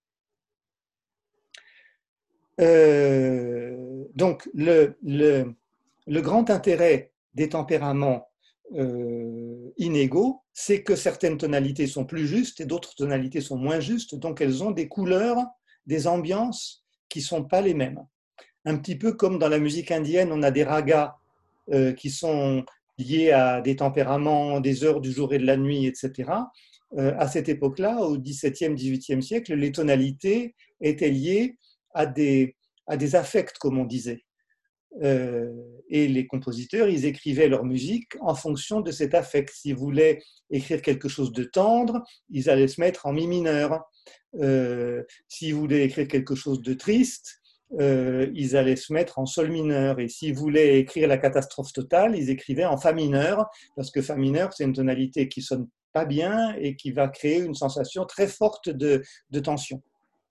Euh, donc, le, le, le grand intérêt des tempéraments euh, inégaux, c'est que certaines tonalités sont plus justes et d'autres tonalités sont moins justes, donc elles ont des couleurs, des ambiances qui ne sont pas les mêmes. Un petit peu comme dans la musique indienne, on a des ragas euh, qui sont liés à des tempéraments, des heures du jour et de la nuit, et cetera. Euh, à cette époque-là, au dix-septième, dix-huitième siècle, les tonalités étaient liées à des, à des affects, comme on disait. Euh, et les compositeurs, ils écrivaient leur musique en fonction de cet affect. S'ils voulaient écrire quelque chose de tendre, ils allaient se mettre en mi mineur. Euh, s'ils voulaient écrire quelque chose de triste, euh, ils allaient se mettre en sol mineur. Et s'ils voulaient écrire la catastrophe totale, ils écrivaient en fa mineur, parce que fa mineur, c'est une tonalité qui sonne pas bien et qui va créer une sensation très forte de, de tension.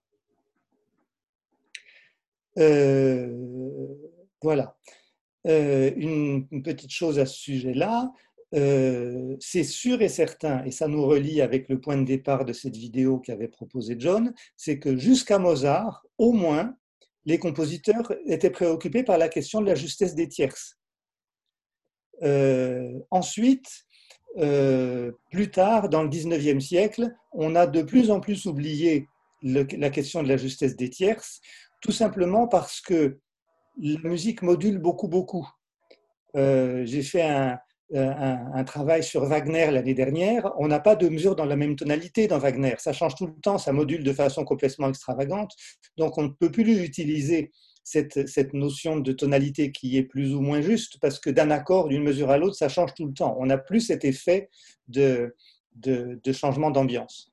Euh, voilà. Euh, une, une petite chose à ce sujet-là, euh, c'est sûr et certain, et ça nous relie avec le point de départ de cette vidéo qu'avait proposé John, c'est que jusqu'à Mozart, au moins, les compositeurs étaient préoccupés par la question de la justesse des tierces. Euh, ensuite, euh, plus tard, dans le dix-neuvième siècle, on a de plus en plus oublié le, la question de la justesse des tierces, tout simplement parce que la musique module beaucoup, beaucoup. Euh, j'ai fait un, un, un travail sur Wagner l'année dernière. On n'a pas de mesure dans la même tonalité dans Wagner. Ça change tout le temps, ça module de façon complètement extravagante. Donc, on ne peut plus utiliser cette, cette notion de tonalité qui est plus ou moins juste parce que d'un accord, d'une mesure à l'autre, ça change tout le temps. On n'a plus cet effet de, de, de changement d'ambiance.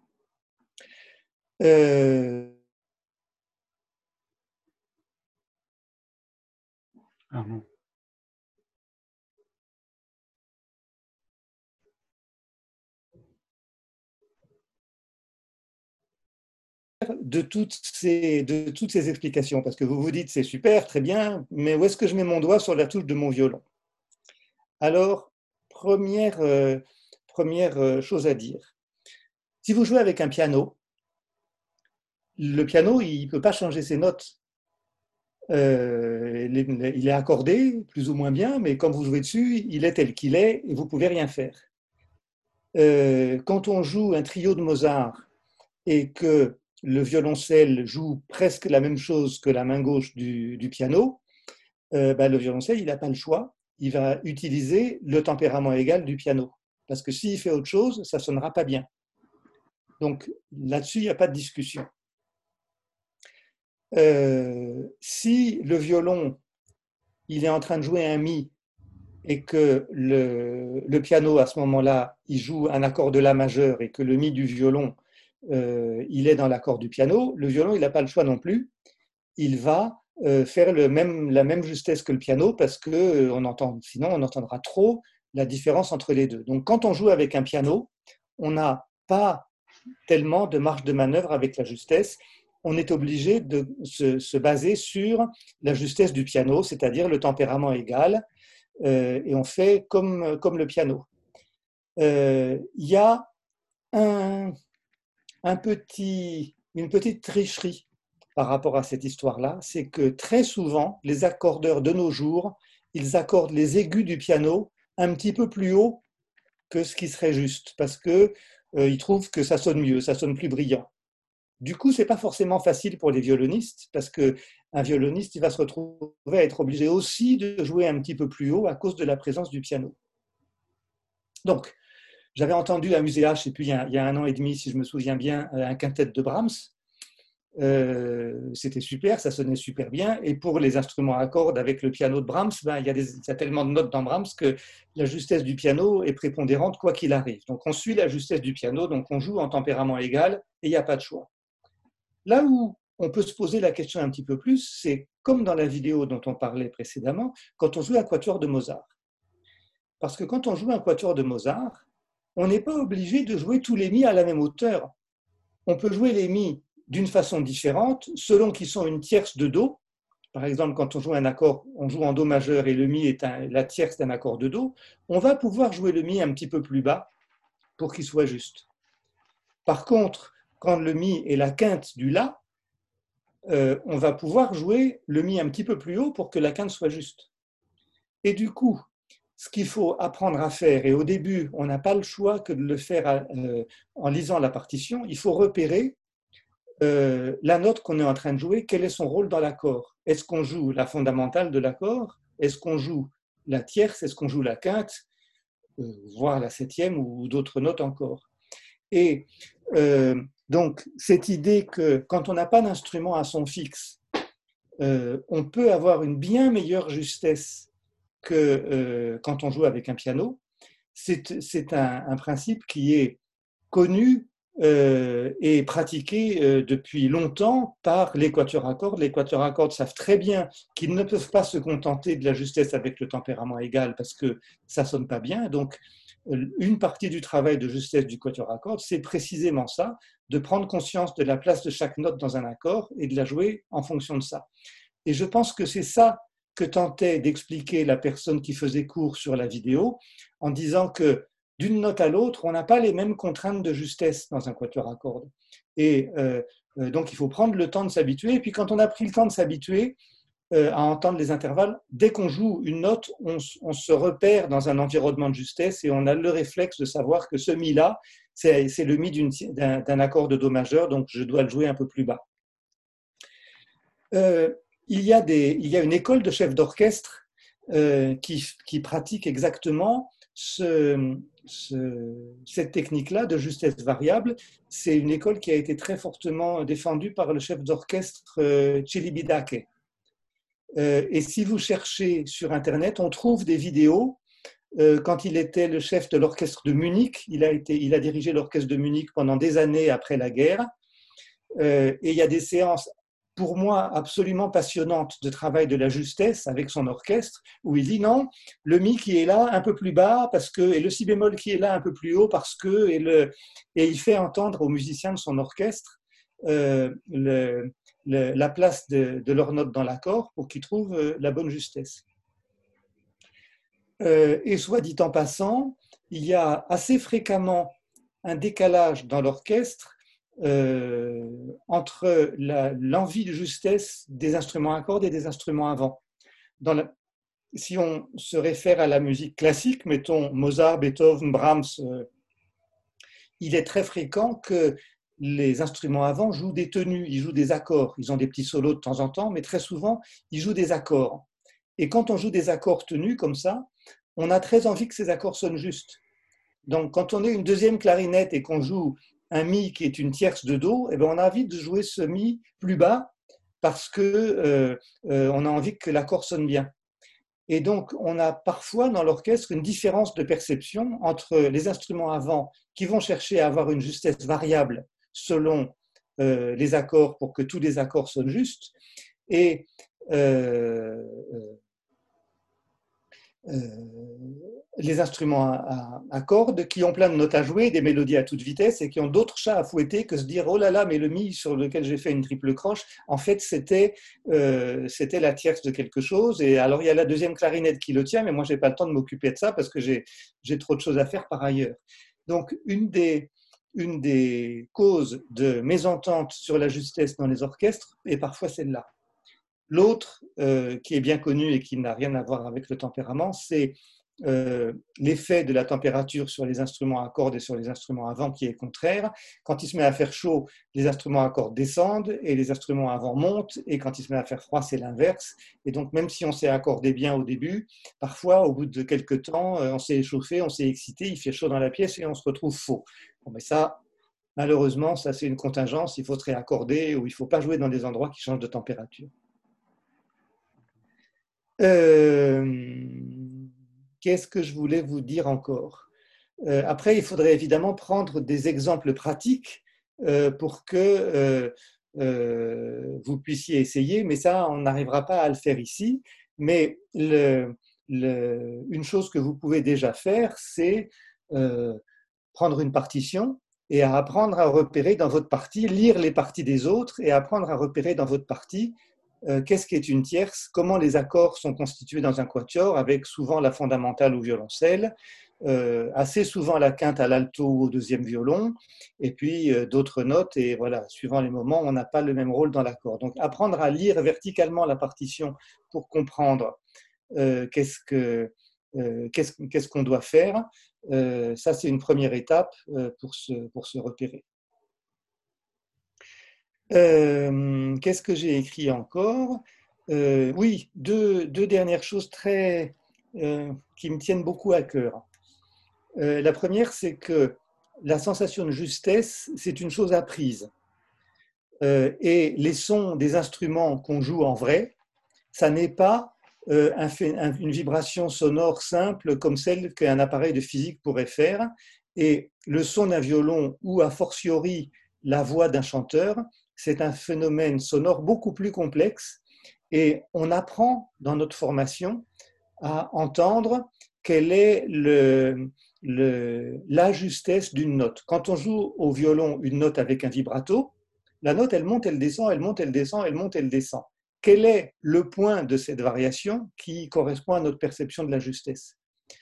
Euh,
Ah non.
De toutes, ces, de toutes ces explications, parce que vous vous dites c'est super, très bien, mais où est-ce que je mets mon doigt sur la touche de mon violon? Alors, première, euh, première chose à dire, si vous jouez avec un piano, le piano, il ne peut pas changer ses notes. Euh, il est accordé plus ou moins bien, mais quand vous jouez dessus, il est tel qu'il est et vous ne pouvez rien faire. Euh, quand on joue un trio de Mozart et que le violoncelle joue presque la même chose que la main gauche du, du piano, euh, ben le violoncelle, il n'a pas le choix. Il va utiliser le tempérament égal du piano. Parce que s'il fait autre chose, ça ne sonnera pas bien. Donc là-dessus, il n'y a pas de discussion. Euh, si le violon, il est en train de jouer un mi et que le, le piano, à ce moment-là, il joue un accord de la majeur et que le mi du violon, euh, il est dans l'accord du piano, le violon, il n'a pas le choix non plus. Il va euh, faire le même, la même justesse que le piano parce que euh, on entend, sinon on entendra trop la différence entre les deux. Donc quand on joue avec un piano, on n'a pas tellement de marge de manœuvre avec la justesse. on est obligé de se, se baser sur la justesse du piano, c'est-à-dire le tempérament égal, euh, et on fait comme, comme le piano. Euh, il y a un, un petit, une petite tricherie par rapport à cette histoire-là, c'est que très souvent, les accordeurs de nos jours, ils accordent les aigus du piano un petit peu plus haut que ce qui serait juste, parce qu'ils euh, trouvent que ça sonne mieux, ça sonne plus brillant. Du coup, ce n'est pas forcément facile pour les violonistes, parce qu'un violoniste il va se retrouver à être obligé aussi de jouer un petit peu plus haut à cause de la présence du piano. Donc, j'avais entendu à Muséa, je sais plus, il y, a, il y a un an et demi, si je me souviens bien, un quintet de Brahms. Euh, c'était super, ça sonnait super bien. Et pour les instruments à cordes avec le piano de Brahms, ben, il, y a des, il y a tellement de notes dans Brahms que la justesse du piano est prépondérante quoi qu'il arrive. Donc on suit la justesse du piano, donc on joue en tempérament égal et il n'y a pas de choix. Là où on peut se poser la question un petit peu plus, c'est comme dans la vidéo dont on parlait précédemment, quand on joue un quatuor de Mozart. Parce que quand on joue un quatuor de Mozart, on n'est pas obligé de jouer tous les mi à la même hauteur. On peut jouer les mi d'une façon différente, selon qu'ils sont une tierce de Do. Par exemple, quand on joue un accord, on joue en Do majeur et le mi est un, la tierce d'un accord de Do, on va pouvoir jouer le mi un petit peu plus bas pour qu'il soit juste. Par contre, quand le mi est la quinte du La, euh, on va pouvoir jouer le mi un petit peu plus haut pour que la quinte soit juste. Et du coup, ce qu'il faut apprendre à faire, et au début, on n'a pas le choix que de le faire euh, en lisant la partition, il faut repérer euh, la note qu'on est en train de jouer, quel est son rôle dans l'accord. Est-ce qu'on joue la fondamentale de l'accord? Est-ce qu'on joue la tierce? Est-ce qu'on joue la quinte? euh, Voire la septième ou d'autres notes encore. Et euh, donc, cette idée que quand on n'a pas d'instrument à son fixe, euh, on peut avoir une bien meilleure justesse que euh, quand on joue avec un piano, c'est, c'est un, un principe qui est connu euh, et pratiqué euh, depuis longtemps par les quatuors à cordes. Les quatuors à cordes savent très bien qu'ils ne peuvent pas se contenter de la justesse avec le tempérament égal parce que ça ne sonne pas bien. Donc, une partie du travail de justesse du quatuor à cordes, c'est précisément ça, de prendre conscience de la place de chaque note dans un accord et de la jouer en fonction de ça. Et je pense que c'est ça que tentait d'expliquer la personne qui faisait cours sur la vidéo, en disant que d'une note à l'autre, on n'a pas les mêmes contraintes de justesse dans un quatuor à cordes. Et euh, donc, il faut prendre le temps de s'habituer. Et puis, quand on a pris le temps de s'habituer euh, à entendre les intervalles, dès qu'on joue une note, on, on se repère dans un environnement de justesse et on a le réflexe de savoir que ce mi-là, c'est, c'est le mi d'une, d'un, d'un accord de Do majeur, donc je dois le jouer un peu plus bas. Euh, il, y a des, il y a une école de chefs d'orchestre euh, qui, qui pratique exactement ce, ce, cette technique-là de justesse variable. C'est une école qui a été très fortement défendue par le chef d'orchestre euh, Celibidache. Euh, et si vous cherchez sur Internet, on trouve des vidéos. Euh, quand il était le chef de l'orchestre de Munich, il a, été, il a dirigé l'orchestre de Munich pendant des années après la guerre. Euh, et il y a des séances pour moi absolument passionnante de travail de la justesse avec son orchestre, où il dit non, le mi qui est là un peu plus bas parce que, et le si bémol qui est là un peu plus haut parce que, et, le, et il fait entendre aux musiciens de son orchestre euh, le, le, la place de, de leur note dans l'accord pour qu'ils trouvent la bonne justesse. Euh, et soit dit en passant, il y a assez fréquemment un décalage dans l'orchestre Euh, entre la, l'envie de justesse des instruments à cordes et des instruments à vent. Dans la, si on se réfère à la musique classique, mettons Mozart, Beethoven, Brahms, euh, il est très fréquent que les instruments à vent jouent des tenues, ils jouent des accords. Ils ont des petits solos de temps en temps, mais très souvent, ils jouent des accords. Et quand on joue des accords tenus comme ça, on a très envie que ces accords sonnent justes. Donc, quand on est une deuxième clarinette et qu'on joue un mi qui est une tierce de Do, eh bien, on a envie de jouer ce mi plus bas parce qu'on euh, euh, a envie que l'accord sonne bien. Et donc, on a parfois dans l'orchestre une différence de perception entre les instruments à vent qui vont chercher à avoir une justesse variable selon euh, les accords pour que tous les accords sonnent justes et euh, euh, les instruments à, à, à cordes qui ont plein de notes à jouer, des mélodies à toute vitesse et qui ont d'autres chats à fouetter que se dire oh là là, mais le mi sur lequel j'ai fait une triple croche, en fait c'était euh, c'était la tierce de quelque chose. Et alors il y a la deuxième clarinette qui le tient, mais moi j'ai pas le temps de m'occuper de ça parce que j'ai j'ai trop de choses à faire par ailleurs. Donc une des une des causes de mésentente sur la justesse dans les orchestres est parfois celle-là. L'autre, euh, qui est bien connu et qui n'a rien à voir avec le tempérament, c'est euh, l'effet de la température sur les instruments à cordes et sur les instruments à vent qui est contraire. Quand il se met à faire chaud, les instruments à cordes descendent et les instruments à vent montent, et quand il se met à faire froid, c'est l'inverse. Et donc, même si on s'est accordé bien au début, parfois, au bout de quelques temps, on s'est échauffé, on s'est excité, il fait chaud dans la pièce et on se retrouve faux. Bon, mais ça, malheureusement, ça c'est une contingence, il faut se réaccorder ou il ne faut pas jouer dans des endroits qui changent de température. Euh, Qu'est-ce que je voulais vous dire encore? euh, Après, il faudrait évidemment prendre des exemples pratiques euh, pour que euh, euh, vous puissiez essayer, mais ça, on n'arrivera pas à le faire ici. Mais le, le, une chose que vous pouvez déjà faire, c'est euh, prendre une partition et à apprendre à repérer dans votre partie, lire les parties des autres et apprendre à repérer dans votre partie Euh, qu'est-ce qu'est une tierce, comment les accords sont constitués dans un quatuor, avec souvent la fondamentale au violoncelle, euh, assez souvent la quinte à l'alto ou au deuxième violon, et puis euh, d'autres notes, et voilà, suivant les moments, on n'a pas le même rôle dans l'accord. Donc apprendre à lire verticalement la partition pour comprendre euh, qu'est-ce que, euh, qu'est-ce, qu'est-ce qu'on doit faire, euh, ça c'est une première étape euh, pour, se, pour se repérer. Euh, qu'est-ce que j'ai écrit encore? euh, Oui, deux, deux dernières choses très, euh, qui me tiennent beaucoup à cœur. Euh, la première, c'est que la sensation de justesse, c'est une chose apprise. Euh, et les sons des instruments qu'on joue en vrai, ça n'est pas euh, un, un, une vibration sonore simple comme celle qu'un appareil de physique pourrait faire. Et le son d'un violon ou a fortiori la voix d'un chanteur, c'est un phénomène sonore beaucoup plus complexe et on apprend dans notre formation à entendre quelle est le, le, la justesse d'une note. Quand on joue au violon une note avec un vibrato, la note elle monte, elle descend, elle monte, elle descend, elle monte, elle descend. Quel est le point de cette variation qui correspond à notre perception de la justesse?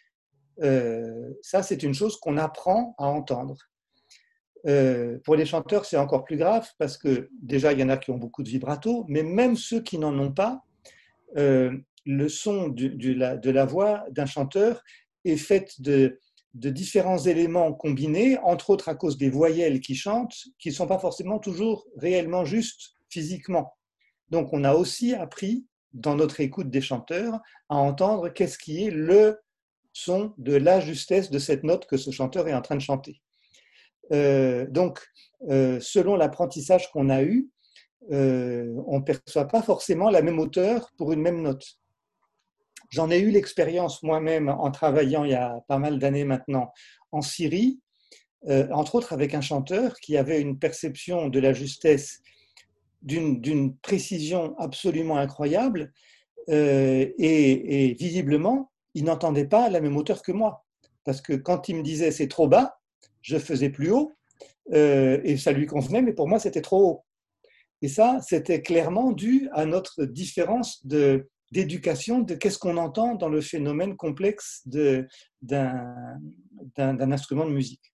euh, Ça, c'est une chose qu'on apprend à entendre. Euh, pour les chanteurs, c'est encore plus grave parce que déjà, il y en a qui ont beaucoup de vibrato, mais même ceux qui n'en ont pas, euh, le son du, du, la, de la voix d'un chanteur est fait de, de différents éléments combinés, entre autres à cause des voyelles qui chantent, qui ne sont pas forcément toujours réellement justes physiquement. Donc, on a aussi appris, dans notre écoute des chanteurs, à entendre qu'est-ce qui est le son de la justesse de cette note que ce chanteur est en train de chanter. Euh, donc, euh, selon l'apprentissage qu'on a eu, euh, on ne perçoit pas forcément la même hauteur pour une même note. J'en ai eu l'expérience moi-même en travaillant il y a pas mal d'années maintenant en Syrie, euh, entre autres avec un chanteur qui avait une perception de la justesse d'une, d'une précision absolument incroyable euh, et, et visiblement, il n'entendait pas à la même hauteur que moi. Parce que quand il me disait c'est trop bas, je faisais plus haut euh, et ça lui convenait, mais pour moi c'était trop haut. Et ça, c'était clairement dû à notre différence de, d'éducation, de qu'est-ce qu'on entend dans le phénomène complexe de, d'un, d'un, d'un instrument de musique.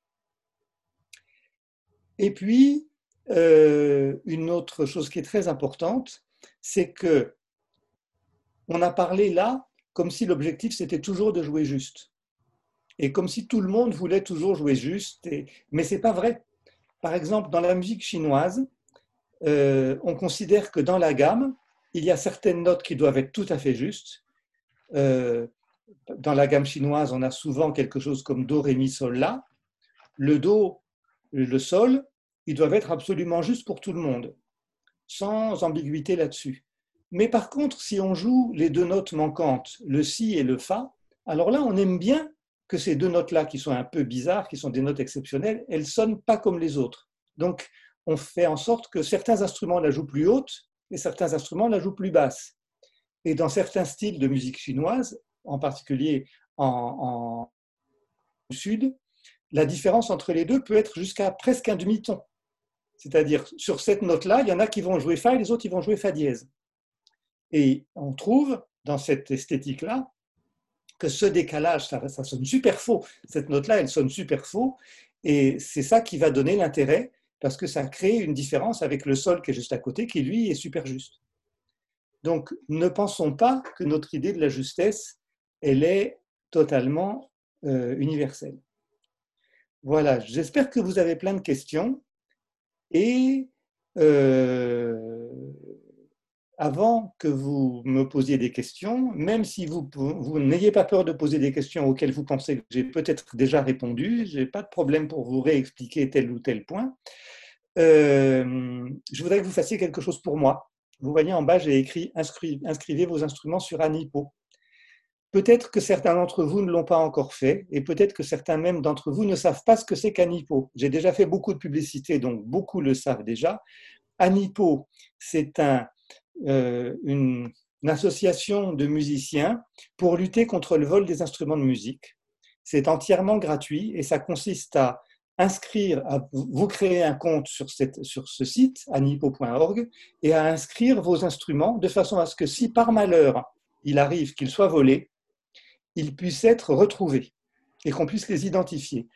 Et puis, euh, une autre chose qui est très importante, c'est que on a parlé là comme si l'objectif c'était toujours de jouer juste. Et comme si tout le monde voulait toujours jouer juste. Et... Mais ce n'est pas vrai. Par exemple, dans la musique chinoise, euh, on considère que dans la gamme, il y a certaines notes qui doivent être tout à fait justes. Euh, dans la gamme chinoise, on a souvent quelque chose comme Do, Ré, Mi, Sol, La. Le Do, le Sol, ils doivent être absolument justes pour tout le monde, sans ambiguïté là-dessus. Mais par contre, si on joue les deux notes manquantes, le Si et le Fa, alors là, on aime bien que ces deux notes-là, qui sont un peu bizarres, qui sont des notes exceptionnelles, elles ne sonnent pas comme les autres. Donc, on fait en sorte que certains instruments la jouent plus haute et certains instruments la jouent plus basse. Et dans certains styles de musique chinoise, en particulier en, en sud, la différence entre les deux peut être jusqu'à presque un demi-ton. C'est-à-dire, sur cette note-là, il y en a qui vont jouer Fa et les autres qui vont jouer Fa dièse. Et on trouve, dans cette esthétique-là, que ce décalage, ça, ça sonne super faux. Cette note-là, elle sonne super faux. Et c'est ça qui va donner l'intérêt, parce que ça crée une différence avec le sol qui est juste à côté, qui lui est super juste. Donc, ne pensons pas que notre idée de la justesse, elle est totalement euh, universelle. Voilà, j'espère que vous avez plein de questions. Et euh, avant que vous me posiez des questions, même si vous, vous n'ayez pas peur de poser des questions auxquelles vous pensez que j'ai peut-être déjà répondu, je n'ai pas de problème pour vous réexpliquer tel ou tel point, euh, je voudrais que vous fassiez quelque chose pour moi. Vous voyez en bas, j'ai écrit « Inscrivez vos instruments sur Anipo ». Peut-être que certains d'entre vous ne l'ont pas encore fait, et peut-être que certains même d'entre vous ne savent pas ce que c'est qu'Anipo. J'ai déjà fait beaucoup de publicité, donc beaucoup le savent déjà. Anipo, c'est un, euh, une, une association de musiciens pour lutter contre le vol des instruments de musique. C'est entièrement gratuit et ça consiste à inscrire, à vous créer un compte sur, cette, sur ce site, anipo point org, et à inscrire vos instruments de façon à ce que si par malheur il arrive qu'ils soient volés, ils puissent être retrouvés et qu'on puisse les identifier.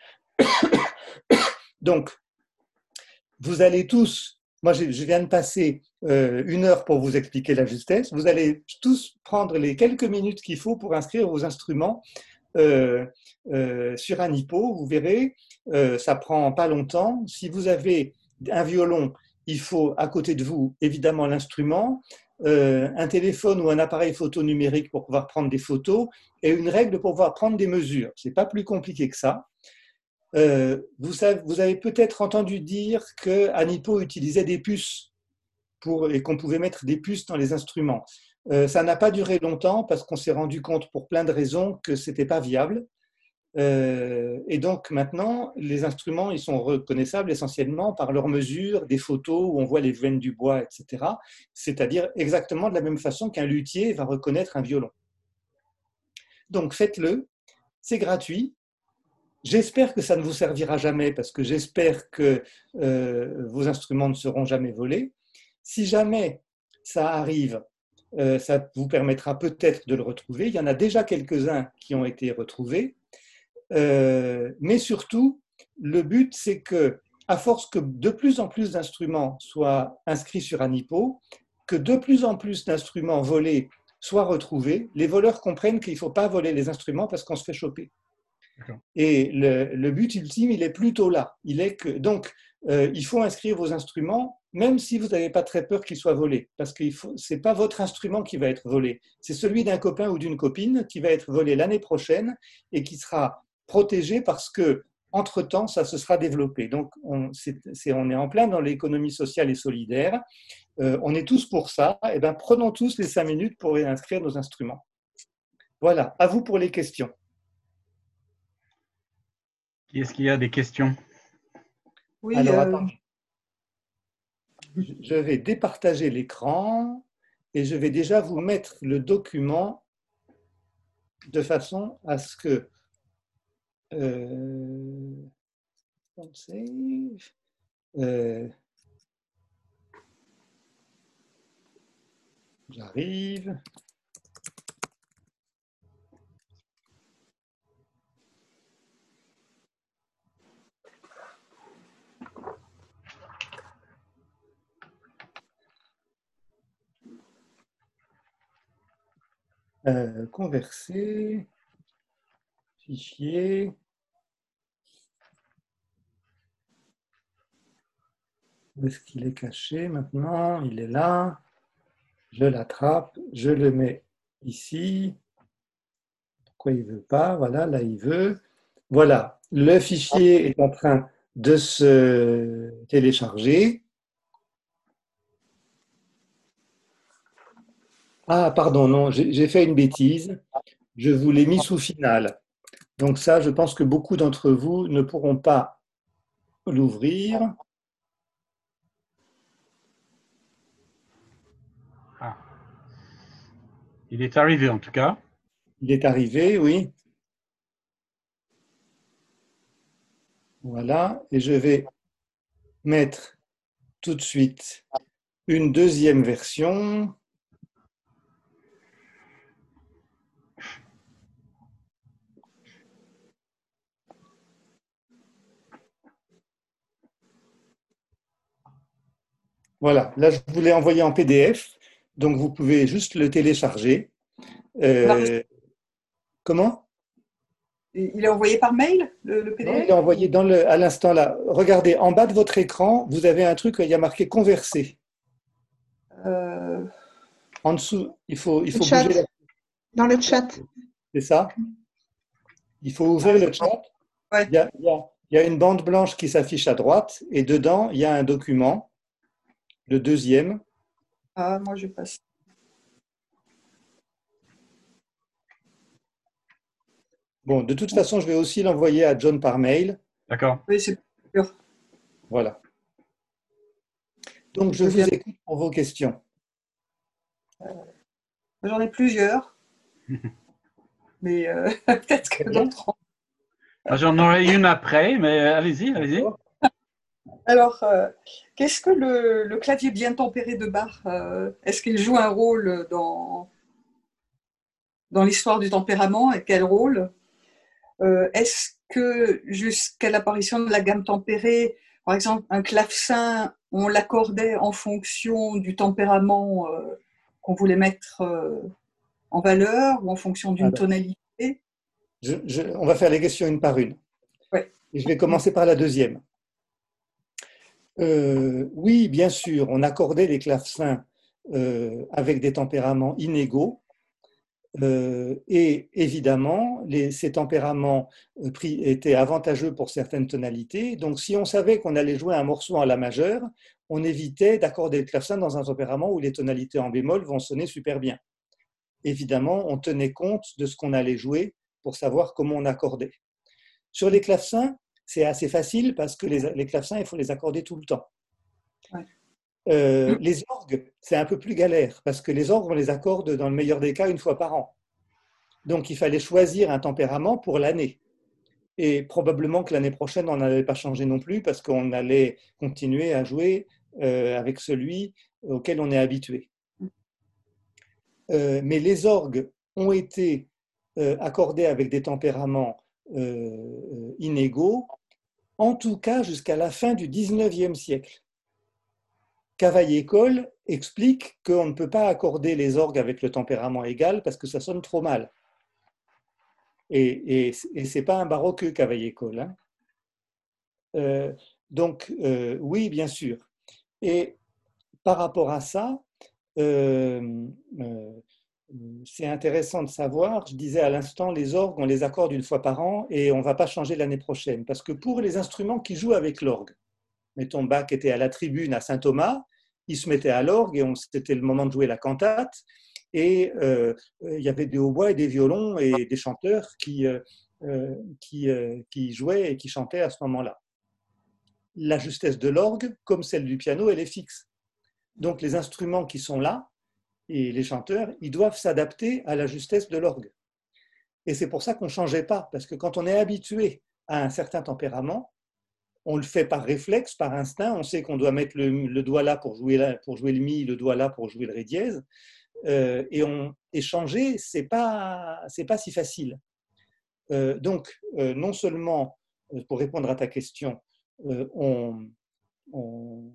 Donc, vous allez tous, moi je viens de passer euh, une heure pour vous expliquer la justesse, vous allez tous prendre les quelques minutes qu'il faut pour inscrire vos instruments euh, euh, sur Anipo. Vous verrez, euh, ça prend pas longtemps. Si vous avez un violon, il faut à côté de vous évidemment l'instrument, Euh, un téléphone ou un appareil photo numérique pour pouvoir prendre des photos et une règle pour pouvoir prendre des mesures. Ce n'est pas plus compliqué que ça. Euh, vous, savez, vous avez peut-être entendu dire qu'Anipo utilisait des puces pour, et qu'on pouvait mettre des puces dans les instruments. Euh, ça n'a pas duré longtemps parce qu'on s'est rendu compte pour plein de raisons que ce n'était pas viable. Euh, et donc maintenant, les instruments, ils sont reconnaissables essentiellement par leurs mesures, des photos où on voit les veines du bois, et cetera. C'est-à-dire exactement de la même façon qu'un luthier va reconnaître un violon. Donc faites-le, c'est gratuit. J'espère que ça ne vous servira jamais parce que j'espère que euh, vos instruments ne seront jamais volés. Si jamais ça arrive, euh, ça vous permettra peut-être de le retrouver. Il y en a déjà quelques-uns qui ont été retrouvés. Euh, mais surtout, le but, c'est que, à force que de plus en plus d'instruments soient inscrits sur Anipo, que de plus en plus d'instruments volés soient retrouvés, les voleurs comprennent qu'il ne faut pas voler les instruments parce qu'on se fait choper. Et le, le but ultime, il est plutôt là. Il est que, donc, euh, il faut inscrire vos instruments, même si vous n'avez pas très peur qu'ils soient volés, parce que ce n'est pas votre instrument qui va être volé, c'est celui d'un copain ou d'une copine qui va être volé l'année prochaine et qui sera protégé parce que, entre-temps, ça se sera développé. Donc, on, c'est, c'est, on est en plein dans l'économie sociale et solidaire. Euh, on est tous pour ça. Et bien, prenons tous les cinq minutes pour inscrire nos instruments. Voilà, à vous pour les questions.
Est-ce qu'il y a des questions?
Oui,
Alors,
euh,
attends. Je vais départager l'écran et je vais déjà vous mettre le document de façon à ce que euh, euh, j'arrive. Euh, converser, fichier. Où est-ce qu'il est caché maintenant? Il est là. Je l'attrape, je le mets ici. Pourquoi il ne veut pas? Voilà, là il veut. Voilà, le fichier est en train de se télécharger. Ah, pardon, non, j'ai fait une bêtise. Je vous l'ai mis sous finale. Donc ça, je pense que beaucoup d'entre vous ne pourront pas l'ouvrir.
Ah. Il est arrivé en tout cas.
Il est arrivé, oui. Voilà, et je vais mettre tout de suite une deuxième version. Voilà, là je vous l'ai envoyé en P D F, donc vous pouvez juste le télécharger. Euh, comment?
Il est envoyé par mail, le, le
Non, il
P D F?
est envoyé dans le, à l'instant là. Regardez, en bas de votre écran, vous avez un truc où il y a marqué converser.
Euh,
En dessous, il faut, il
Le
faut
chat.
bouger. La...
Dans le chat.
C'est ça? Il faut ouvrir le chat.
ouais.
Il y a, il y a, il y a une bande blanche qui s'affiche à droite et dedans, il y a un document, le deuxième.
Ah, moi je passe.
Bon, de toute façon, je vais aussi l'envoyer à John par mail.
D'accord.
Oui, c'est sûr.
Voilà. Donc, je vous écoute pour vos questions.
J'en ai plusieurs, mais euh, peut-être que d'autres ont.
J'en aurai une après, mais allez-y, allez-y.
Alors, euh, qu'est-ce que le, le clavier bien tempéré de Bach, euh, est-ce qu'il joue un rôle dans, dans l'histoire du tempérament et quel rôle? euh, Est-ce que jusqu'à l'apparition de la gamme tempérée, par exemple, un clavecin, on l'accordait en fonction du tempérament euh, qu'on voulait mettre euh, en valeur ou en fonction d'une tonalité?
je, je, On va faire les questions une par une.
Ouais.
Et je vais commencer par la deuxième. Euh, oui, bien sûr, on accordait les clavecins euh, avec des tempéraments inégaux. Euh, et évidemment, les, ces tempéraments euh, pris, étaient avantageux pour certaines tonalités. Donc, si on savait qu'on allait jouer un morceau en la majeure, on évitait d'accorder le clavecin dans un tempérament où les tonalités en bémol vont sonner super bien. Évidemment, on tenait compte de ce qu'on allait jouer pour savoir comment on accordait. Sur les clavecins, c'est assez facile parce que les, les clavecins, il faut les accorder tout le temps.
Ouais.
Euh, les orgues, c'est un peu plus galère parce que les orgues, on les accorde dans le meilleur des cas une fois par an. Donc, il fallait choisir un tempérament pour l'année. Et probablement que l'année prochaine, on n'allait pas changer non plus parce qu'on allait continuer à jouer euh, avec celui auquel on est habitué. Euh, mais les orgues ont été euh, accordés avec des tempéraments euh, inégaux, en tout cas jusqu'à la fin du dix-neuvième siècle. Cavaillé-Coll explique qu'on ne peut pas accorder les orgues avec le tempérament égal parce que ça sonne trop mal. Et, et, et ce n'est pas un baroque Cavaillé-Coll. Hein. Euh, donc, euh, oui, bien sûr. Et par rapport à ça, euh, euh, c'est intéressant de savoir, je disais à l'instant, les orgues, on les accorde une fois par an et on ne va pas changer l'année prochaine. Parce que pour les instruments qui jouent avec l'orgue, mettons Bach était à la tribune à Saint-Thomas, il se mettait à l'orgue et c'était le moment de jouer la cantate. Et euh, il y avait des hautbois et des violons et des chanteurs qui, euh, qui, euh, qui jouaient et qui chantaient à ce moment-là. La justesse de l'orgue, comme celle du piano, elle est fixe. Donc les instruments qui sont là, et les chanteurs, ils doivent s'adapter à la justesse de l'orgue. Et c'est pour ça qu'on ne changeait pas, parce que quand on est habitué à un certain tempérament, on le fait par réflexe, par instinct, on sait qu'on doit mettre le, le doigt là pour jouer, là pour jouer le mi, le doigt là pour jouer le ré dièse, euh, et, on, et changer, ce n'est pas, c'est pas si facile. Euh, donc, euh, non seulement, pour répondre à ta question, euh, on, on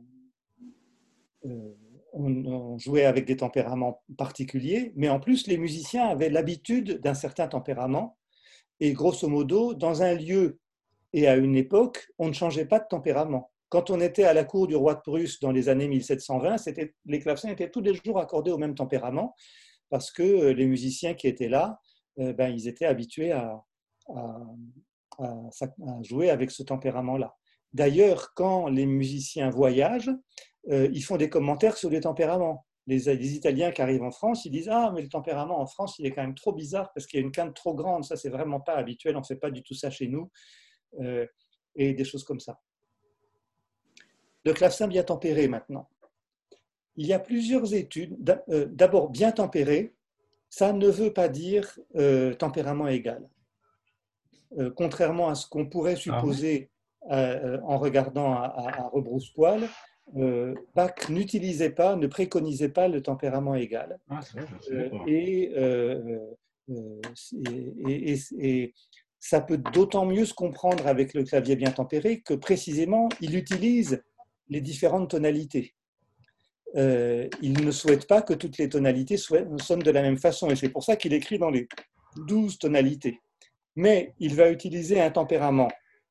euh, On, on jouait avec des tempéraments particuliers, mais en plus, les musiciens avaient l'habitude d'un certain tempérament. Et grosso modo, dans un lieu et à une époque, on ne changeait pas de tempérament. Quand on était à la cour du roi de Prusse dans les années mille sept cent vingt, c'était, les clavecins étaient tous les jours accordés au même tempérament parce que les musiciens qui étaient là, euh, ben, ils étaient habitués à, à, à, à jouer avec ce tempérament-là. D'ailleurs, quand les musiciens voyagent, euh, ils font des commentaires sur les tempéraments. Les, les Italiens qui arrivent en France, ils disent « Ah, mais le tempérament en France, il est quand même trop bizarre parce qu'il y a une quinte trop grande. Ça, c'est vraiment pas habituel. On ne fait pas du tout ça chez nous. Euh, » et des choses comme ça. Le clavecin bien tempéré, maintenant. Il y a plusieurs études. D'abord, bien tempéré, ça ne veut pas dire euh, tempérament égal. Euh, contrairement à ce qu'on pourrait supposer euh, en regardant à, à, à rebrousse-poil, euh, Bach n'utilisait pas, ne préconisait pas le tempérament égal.
Ah, c'est vrai, je
Euh,
sais pas.
et, euh, euh, et, et, et ça peut d'autant mieux se comprendre avec le clavier bien tempéré que précisément il utilise les différentes tonalités. Euh, il ne souhaite pas que toutes les tonalités sonnent de la même façon et c'est pour ça qu'il écrit dans les douze tonalités. Mais il va utiliser un tempérament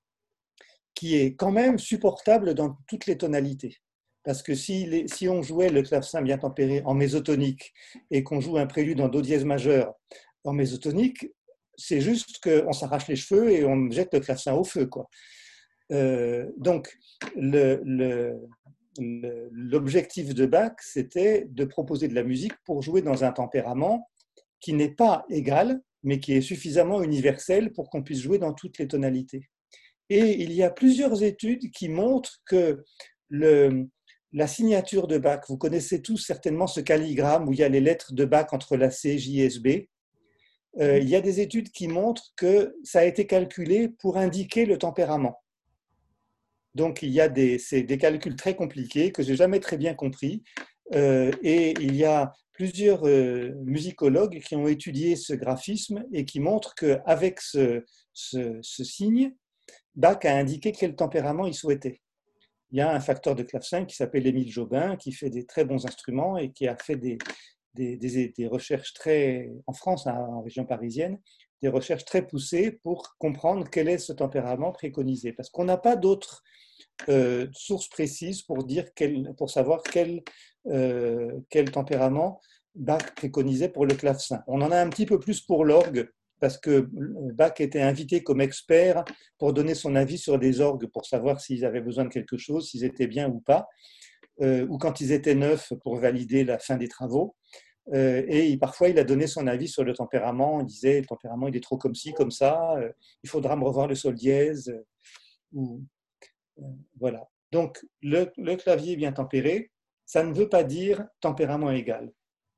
qui est quand même supportable dans toutes les tonalités. Parce que si, les, si on jouait le clavecin bien tempéré en mésotonique et qu'on joue un prélude en do dièse majeur en mésotonique, c'est juste qu'on s'arrache les cheveux et on jette le clavecin au feu, quoi. Euh, donc, le, le, le, l'objectif de Bach, c'était de proposer de la musique pour jouer dans un tempérament qui n'est pas égal, mais qui est suffisamment universel pour qu'on puisse jouer dans toutes les tonalités. Et il y a plusieurs études qui montrent que le, la signature de Bach, vous connaissez tous certainement ce calligramme où il y a les lettres de Bach entre la C, J, S, B. Euh, il y a des études qui montrent que ça a été calculé pour indiquer le tempérament. Donc, il y a des, c'est des calculs très compliqués que je n'ai jamais très bien compris. Euh, et il y a plusieurs euh, musicologues qui ont étudié ce graphisme et qui montrent qu'avec ce, ce, ce signe, Bach a indiqué quel tempérament il souhaitait. Il y a un facteur de clavecin qui s'appelle Émile Jobin, qui fait des très bons instruments et qui a fait des, des, des, des recherches très, en France, en région parisienne, des recherches très poussées pour comprendre quel est ce tempérament préconisé. Parce qu'on n'a pas d'autres euh, sources précises pour, dire quel, pour savoir quel, euh, quel tempérament Bach préconisait pour le clavecin. On en a un petit peu plus pour l'orgue, parce que Bach était invité comme expert pour donner son avis sur des orgues, pour savoir s'ils avaient besoin de quelque chose, s'ils étaient bien ou pas, euh, ou quand ils étaient neufs pour valider la fin des travaux. Euh, et parfois, il a donné son avis sur le tempérament. Il disait, le tempérament, il est trop comme ci, comme ça, euh, il faudra me revoir le sol dièse. Euh, ou, euh, voilà. Donc, le, le clavier bien tempéré, ça ne veut pas dire tempérament égal.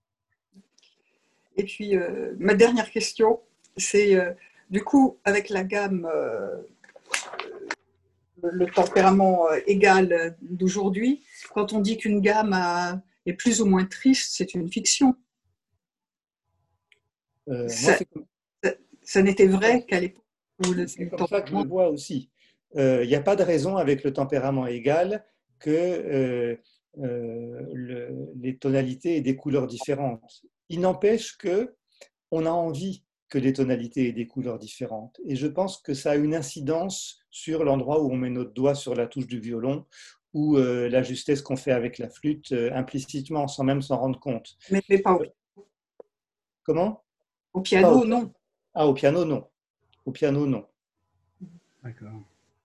Et puis, euh, ma dernière question, c'est euh, du coup, avec la gamme, euh, le tempérament égal d'aujourd'hui, quand on dit qu'une gamme a, est plus ou moins triste, c'est une fiction.
Euh,
ça,
moi, comme...
ça, ça n'était vrai qu'à l'époque où le
c'est comme
tempérament...
ça que je le vois aussi. Il euh, n'y a pas de raison avec le tempérament égal que euh, euh, le, les tonalités aient des couleurs différentes. Il n'empêche que on a envie que les tonalités aient des couleurs différentes. Et je pense que ça a une incidence sur l'endroit où on met notre doigt sur la touche du violon ou euh, la justesse qu'on fait avec la flûte euh, implicitement, sans même s'en rendre compte.
Mais, mais pas au piano.
Comment ?
Au piano,
au...
non.
Ah, au piano, non. Au piano, non.
D'accord.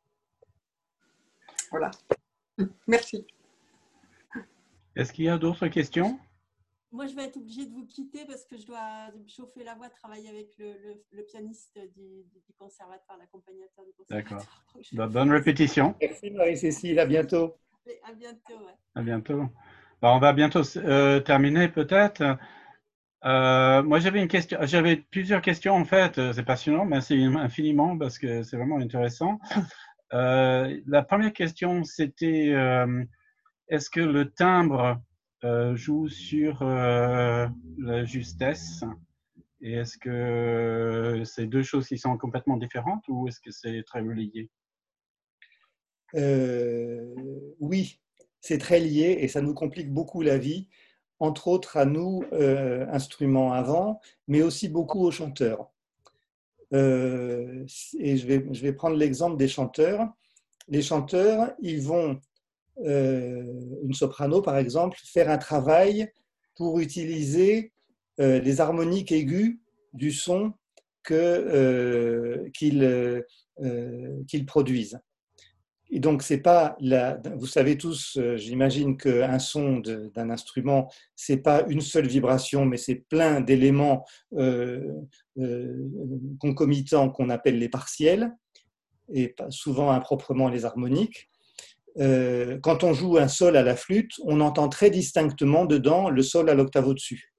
Voilà. Merci.
Est-ce qu'il y a d'autres questions ?
Moi, je vais être obligée de vous quitter parce que je dois chauffer la voix, travailler avec le, le, le pianiste du, du conservatoire, l'accompagnateur du conservatoire.
D'accord. Bah, bonne répétition.
Merci Marie-Cécile, à bientôt.
À bientôt. Ouais.
À bientôt. Bah, on va bientôt euh, terminer peut-être. Euh, moi, j'avais une question, j'avais plusieurs questions en fait. C'est passionnant, merci infiniment parce que c'est vraiment intéressant. Euh, la première question, c'était euh, est-ce que le timbre euh, joue sur euh, la justesse et est-ce que c'est deux choses qui sont complètement différentes ou est-ce que c'est très lié?
euh, Oui, c'est très lié et ça nous complique beaucoup la vie, entre autres à nous, euh, instruments avant, mais aussi beaucoup aux chanteurs. Euh, et je vais, je vais prendre l'exemple des chanteurs. Les chanteurs, ils vont, euh, une soprano par exemple, faire un travail pour utiliser euh, les harmoniques aiguës du son que, euh, qu'ils euh, qu'ils produisent. Et donc, c'est pas la, vous savez tous, j'imagine qu'un son de, d'un instrument, c'est pas une seule vibration, mais c'est plein d'éléments euh, euh, concomitants qu'on appelle les partiels, et souvent improprement les harmoniques. Euh, quand on joue un sol à la flûte, on entend très distinctement dedans le sol à l'octave au-dessus.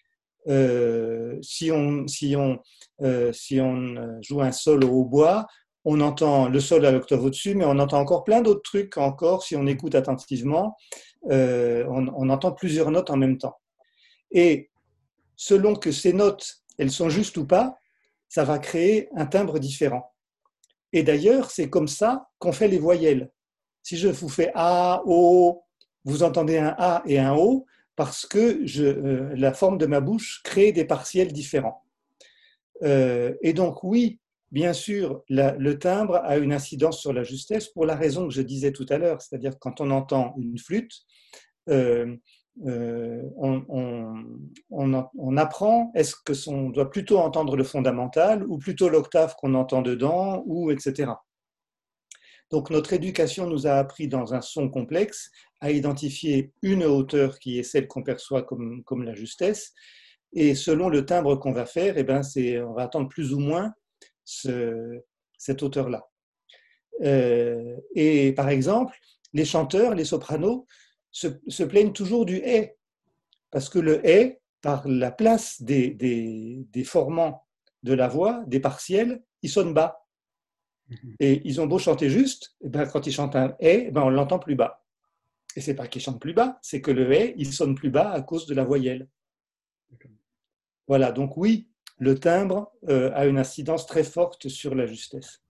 Euh, si, on, si, on, euh, si on joue un sol au hautbois, on entend le sol à l'octave au-dessus, mais on entend encore plein d'autres trucs encore, si on écoute attentivement, euh, on, on entend plusieurs notes en même temps. Et selon que ces notes, elles sont justes ou pas, ça va créer un timbre différent. Et d'ailleurs, c'est comme ça qu'on fait les voyelles. Si je vous fais A, O, vous entendez un A et un O parce que je, euh, la forme de ma bouche crée des partiels différents. Euh, et donc, oui, bien sûr, la, le timbre a une incidence sur la justesse pour la raison que je disais tout à l'heure, c'est-à-dire que quand on entend une flûte, euh, euh, on, on, on, on apprend, est-ce que on doit plutôt entendre le fondamental ou plutôt l'octave qu'on entend dedans, ou et cetera. Donc notre éducation nous a appris dans un son complexe à identifier une hauteur qui est celle qu'on perçoit comme, comme la justesse, et selon le timbre qu'on va faire, eh ben c'est, on va attendre plus ou moins ce, cette hauteur-là. Euh, et par exemple, les chanteurs, les sopranos, se, se plaignent toujours du « et », parce que le « et », par la place des, des, des formants de la voix, des partiels, il sonne bas. Et ils ont beau chanter juste, et ben quand ils chantent un « et », ben on l'entend plus bas. Et c'est pas qu'ils chantent plus bas, c'est que le « et », il sonne plus bas à cause de la voyelle. Voilà, donc oui, le timbre euh, a une incidence très forte sur la justesse.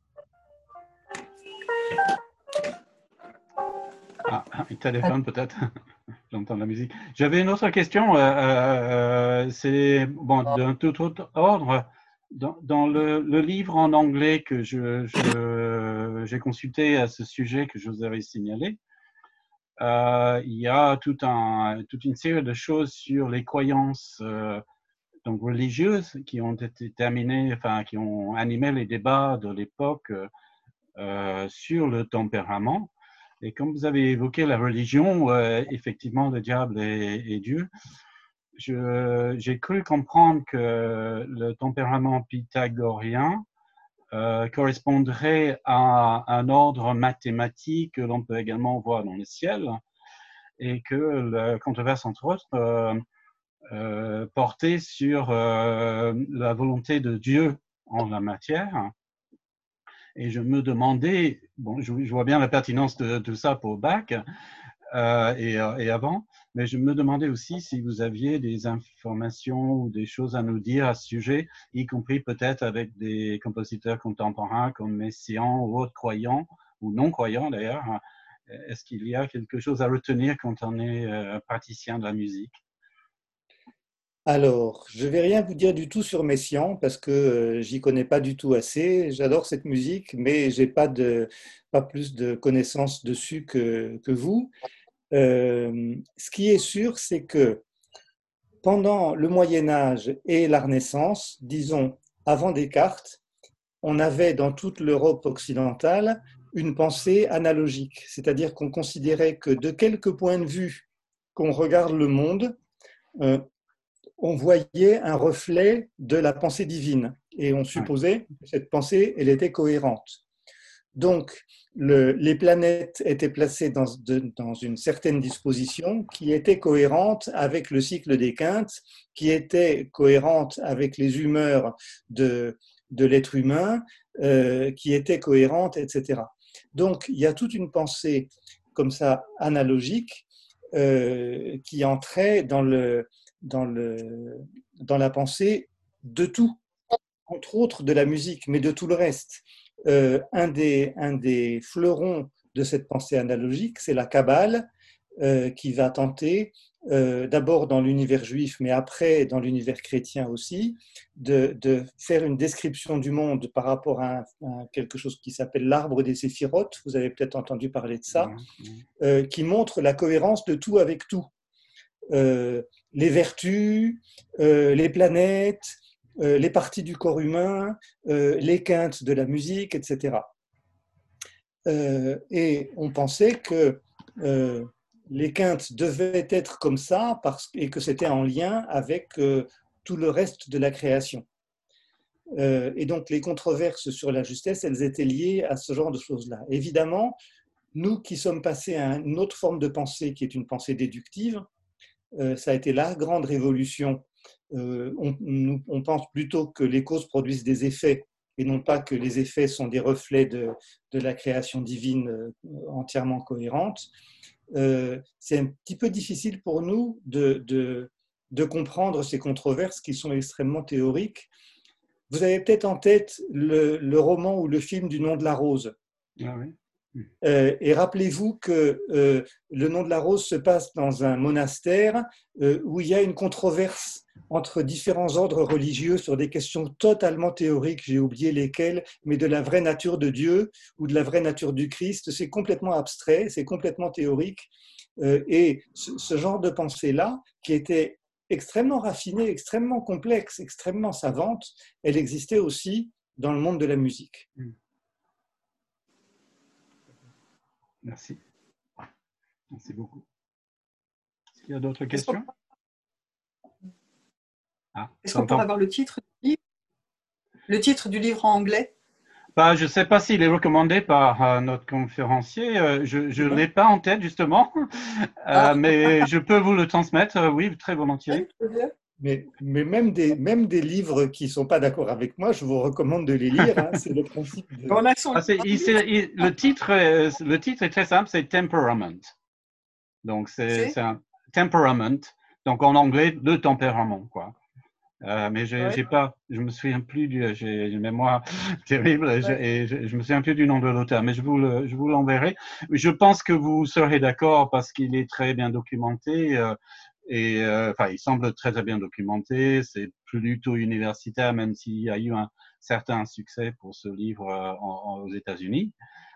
Ah, un téléphone peut-être. J'entends la musique. J'avais une autre question. Euh, euh, c'est bon, d'un tout autre ordre. Dans, dans le, le livre en anglais que je, je, j'ai consulté à ce sujet que je vous avais signalé, euh, il y a tout un, toute une série de choses sur les croyances euh, donc religieuses qui ont été terminées, enfin qui ont animé les débats de l'époque euh, sur le tempérament. Et comme vous avez évoqué la religion, euh, effectivement, le diable est, est Dieu. Je, j'ai cru comprendre que le tempérament pythagorien euh, correspondrait à un ordre mathématique que l'on peut également voir dans le ciel, et que la controverse, entre autres, euh, euh, portait sur euh, la volonté de Dieu en la matière. Et je me demandais, bon, je, je vois bien la pertinence de tout ça pour Bach euh, et, et avant, mais je me demandais aussi si vous aviez des informations ou des choses à nous dire à ce sujet, y compris peut-être avec des compositeurs contemporains comme Messiaen ou autres croyants, ou non-croyants d'ailleurs. Est-ce qu'il y a quelque chose à retenir quand on est euh, praticien de la musique?
Alors, je ne vais rien vous dire du tout sur Messiaen parce que euh, j'y connais pas du tout assez. J'adore cette musique, mais j'ai pas de pas plus de connaissances dessus que, que vous. Euh, ce qui est sûr, c'est que pendant le Moyen Âge et la Renaissance, disons avant Descartes, on avait dans toute l'Europe occidentale une pensée analogique, c'est-à-dire qu'on considérait que de quelque point de vue qu'on regarde le monde, euh, on voyait un reflet de la pensée divine et on supposait que cette pensée, elle était cohérente. Donc, le, les planètes étaient placées dans, de, dans une certaine disposition qui était cohérente avec le cycle des quintes, qui était cohérente avec les humeurs de, de l'être humain, euh, qui était cohérente, et cetera. Donc, il y a toute une pensée comme ça analogique euh, qui entrait dans le Dans, le, dans la pensée de tout, entre autres de la musique, mais de tout le reste. Euh, un, des, un des fleurons de cette pensée analogique, c'est la Kabbale, euh, qui va tenter, euh, d'abord dans l'univers juif, mais après dans l'univers chrétien aussi, de, de faire une description du monde par rapport à, un, à quelque chose qui s'appelle l'arbre des séphirotes, vous avez peut-être entendu parler de ça, euh, qui montre la cohérence de tout avec tout. Euh, les vertus, euh, les planètes, euh, les parties du corps humain, euh, les quintes de la musique, et cetera. Euh, et on pensait que euh, les quintes devaient être comme ça parce, et que c'était en lien avec euh, tout le reste de la création. Euh, et donc les controverses sur la justesse, elles étaient liées à ce genre de choses-là. Évidemment, nous qui sommes passés à une autre forme de pensée qui est une pensée déductive, Euh, ça a été la grande révolution. Euh, on, on pense plutôt que les causes produisent des effets et non pas que les effets sont des reflets de, de la création divine entièrement cohérente, euh, c'est un petit peu difficile pour nous de, de, de comprendre ces controverses qui sont extrêmement théoriques. Vous avez peut-être en tête le, le roman ou le film du Nom de la Rose.
Ah oui.
Euh, et rappelez-vous que euh, le Nom de la Rose se passe dans un monastère euh, où il y a une controverse entre différents ordres religieux sur des questions totalement théoriques, j'ai oublié lesquelles, mais de la vraie nature de Dieu ou de la vraie nature du Christ. C'est complètement abstrait, c'est complètement théorique. Euh, et ce, ce genre de pensée-là, qui était extrêmement raffinée, extrêmement complexe, extrêmement savante, elle existait aussi dans le monde de la musique.
Merci. Merci beaucoup. Est-ce qu'il y a d'autres questions?
Ah, Est-ce qu'on pourrait avoir le titre du livre, le titre du livre en anglais?
Bah, je ne sais pas s'il est recommandé par euh, notre conférencier. Euh, je ne l'ai pas en tête, justement. Euh, ah. Mais je peux vous le transmettre, euh, oui, très volontiers.
Mais, mais même, des, même des livres qui ne sont pas d'accord avec moi, je vous recommande de les lire. Hein, c'est le principe de...
ah, il, il, le, titre est, le titre est très simple, c'est Temperament. Donc, c'est un temperament. Donc, en anglais, le tempérament, quoi. Euh, mais j'ai, ouais. j'ai pas, je me souviens plus du, j'ai une mémoire terrible et, ouais. et je, je me souviens plus du nom de l'auteur, mais je vous le, je vous l'enverrai. Je pense que vous serez d'accord parce qu'il est très bien documenté euh, et euh, enfin, il semble très, très bien documenté. C'est plutôt universitaire, même s'il y a eu un certain succès pour ce livre euh, en, en, aux États-Unis.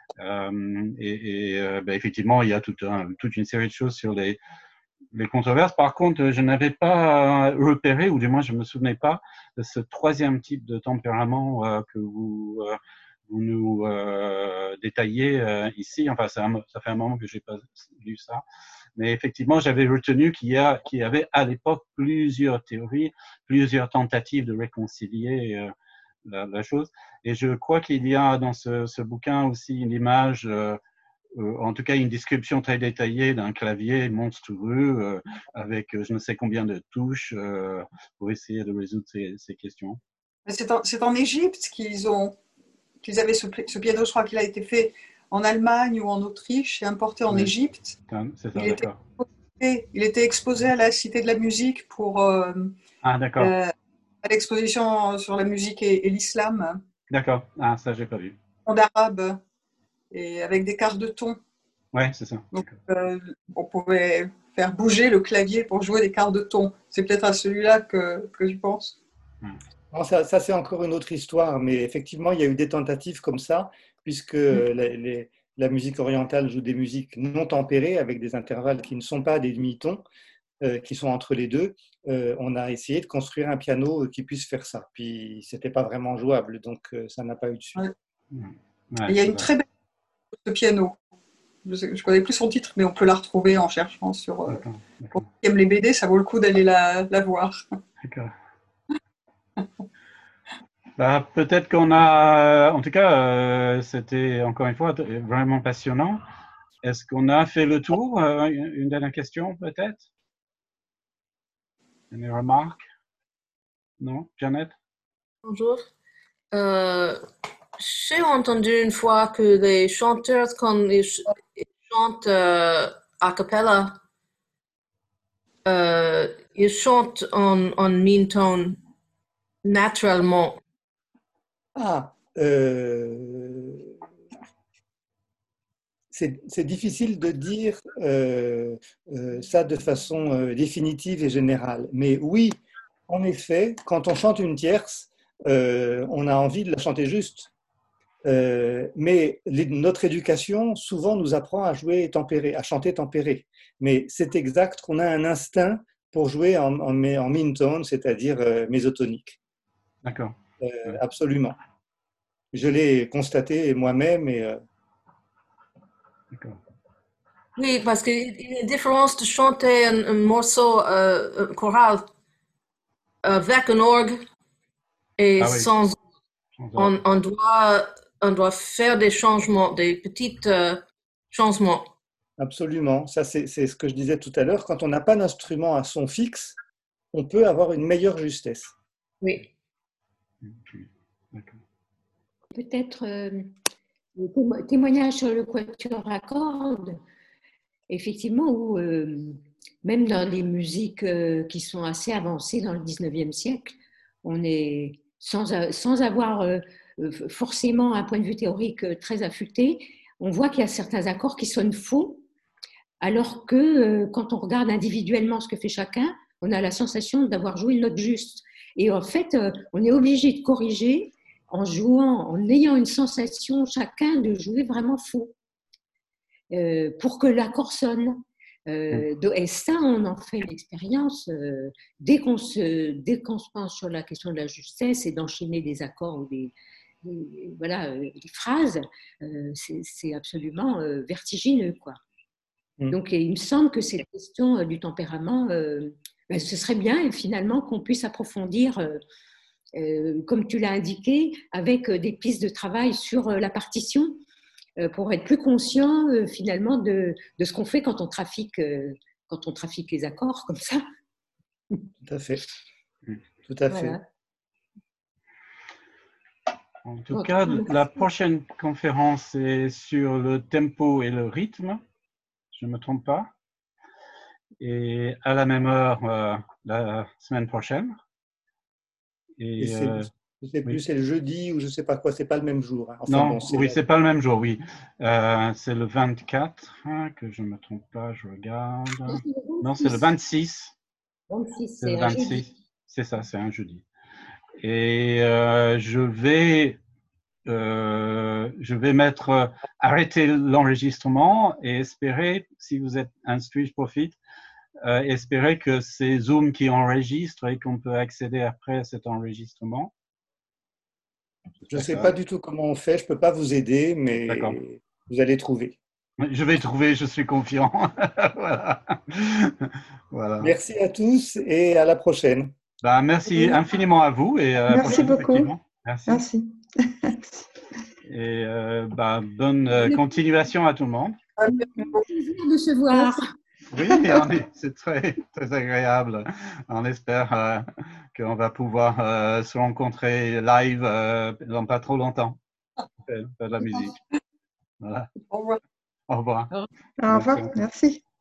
Euh, et et euh, ben, effectivement, il y a tout un, toute une série de choses sur les les controverses. Par contre, je n'avais pas repéré, ou du moins je ne me souvenais pas, de ce troisième type de tempérament euh, que vous, euh, vous nous euh, détaillez euh, ici. Enfin, ça, ça fait un moment que je n'ai pas lu ça. Mais effectivement, j'avais retenu qu'il y, a, qu'il y avait à l'époque plusieurs théories, plusieurs tentatives de réconcilier euh, la, la chose. Et je crois qu'il y a dans ce, ce bouquin aussi une image euh, Euh, en tout cas une description très détaillée d'un clavier monstrueux euh, avec euh, je ne sais combien de touches euh, pour essayer de résoudre ces, ces questions.
C'est en, c'est en Égypte qu'ils ont, qu'ils avaient ce, ce piano, je crois qu'il a été fait en Allemagne ou en Autriche et importé en oui. Égypte.
C'est ça,
il, était exposé, il était exposé à la Cité de la Musique pour euh,
ah, d'accord. Euh,
à l'exposition sur la musique et, et l'islam.
D'accord, ah, ça j'ai pas vu.
En arabe. Et avec des quarts de ton.
Oui, c'est ça.
Donc, euh, on pouvait faire bouger le clavier pour jouer des quarts de ton. C'est peut-être à celui-là que, que je pense.
Non, ça, ça c'est encore une autre histoire, mais effectivement, il y a eu des tentatives comme ça, puisque mmh. les, les, la musique orientale joue des musiques non tempérées, avec des intervalles qui ne sont pas des demi-tons, euh, qui sont entre les deux. Euh, on a essayé de construire un piano qui puisse faire ça. Puis, ce n'était pas vraiment jouable, donc euh, ça n'a pas eu de suite.
Ouais. Ouais, il y a une très belle ce piano. Je ne connais plus son titre, mais on peut la retrouver en cherchant sur. Euh, d'accord, d'accord. Pour ceux qui aiment les B D, ça vaut le coup d'aller la, la voir.
D'accord. Bah, peut-être qu'on a. En tout cas, euh, c'était encore une fois vraiment passionnant. Est-ce qu'on a fait le tour? euh, Une dernière question, peut-être? Une remarque? Non, Janet?
Bonjour. Euh, J'ai entendu une fois que les chanteurs, quand ils, ch ils chantent euh, a cappella, euh, ils chantent en, en mid-tone naturellement.
Ah, euh, c'est difficile de dire euh, euh, ça de façon euh, définitive et générale. Mais oui, en effet, quand on chante une tierce, euh, on a envie de la chanter juste. Euh, mais les, notre éducation souvent nous apprend à jouer tempéré, à chanter tempéré. Mais c'est exact qu'on a un instinct pour jouer en, en, en mid-tone, c'est-à-dire euh, mésotonique.
D'accord.
Euh, ouais. Absolument. Je l'ai constaté moi-même. Et, euh...
D'accord.
Oui, parce qu'il y a une différence de chanter un, un morceau euh, choral avec un orgue et ah, oui. sans. On, on, doit, on doit faire des changements, des petits euh, changements.
Absolument. Ça, c'est ce que je disais tout à l'heure. Quand on n'a pas d'instrument à son fixe, on peut avoir une meilleure justesse.
Oui.
Okay.
peut-être euh, témoignage sur le quatuor à cordes, effectivement, où euh, même dans des musiques euh, qui sont assez avancées dans le dix-neuvième siècle, on est sans, sans avoir euh, forcément un point de vue théorique très affûté, on voit qu'il y a certains accords qui sonnent faux, alors que euh, quand on regarde individuellement ce que fait chacun, on a la sensation d'avoir joué une note juste. Et en fait, euh, on est obligé de corriger en jouant, en ayant une sensation chacun de jouer vraiment faux, euh, pour que l'accord sonne. Euh, et ça, on en fait l'expérience euh, dès qu'on se, dès qu'on se penche sur la question de la justesse et d'enchaîner des accords ou des, des voilà, euh, des phrases, euh, c'est absolument euh, vertigineux, quoi. Mm. Donc, il me semble que cette question euh, du tempérament, euh, ben, ce serait bien finalement qu'on puisse approfondir, euh, euh, comme tu l'as indiqué, avec euh, des pistes de travail sur euh, la partition, pour être plus conscient euh, finalement de, de ce qu'on fait quand on trafique, euh, quand on trafique les accords comme ça.
Tout à fait. Tout à voilà. fait.
En tout Donc, cas, merci. La prochaine conférence est sur le tempo et le rythme, je ne me trompe pas, et à la même heure euh, la semaine prochaine.
Et, et euh, je ne sais plus, oui. C'est le jeudi ou je ne sais pas quoi, ce n'est pas le même jour. Hein.
Enfin, non, bon, oui, ce n'est pas le même jour, oui. Euh, c'est le vingt-quatre, hein, que je ne me trompe pas, je regarde. Non, c'est le vingt-six.
vingt-six, c'est un jeudi.
C'est ça, c'est un jeudi. Et euh, je vais, euh, je vais mettre, euh, arrêter l'enregistrement et espérer, si vous êtes inscrit, je profite, euh, espérer que c'est Zoom qui enregistre et qu'on peut accéder après à cet enregistrement.
Je ne sais pas du tout comment on fait, je ne peux pas vous aider, mais vous allez trouver.
Je vais trouver, je suis confiant. Voilà. Voilà.
Merci à tous et à la prochaine.
Ben, merci infiniment à vous. Et à
merci
la prochaine,
beaucoup.
Merci.
Merci.
Et euh, ben, bonne euh, continuation à tout le monde.
Plaisir de se voir.
Oui, c'est très, très agréable. On espère euh, qu'on va pouvoir euh, se rencontrer live euh, dans pas trop longtemps. Faire de la musique. Voilà.
Au revoir.
Au revoir.
Au revoir. Merci.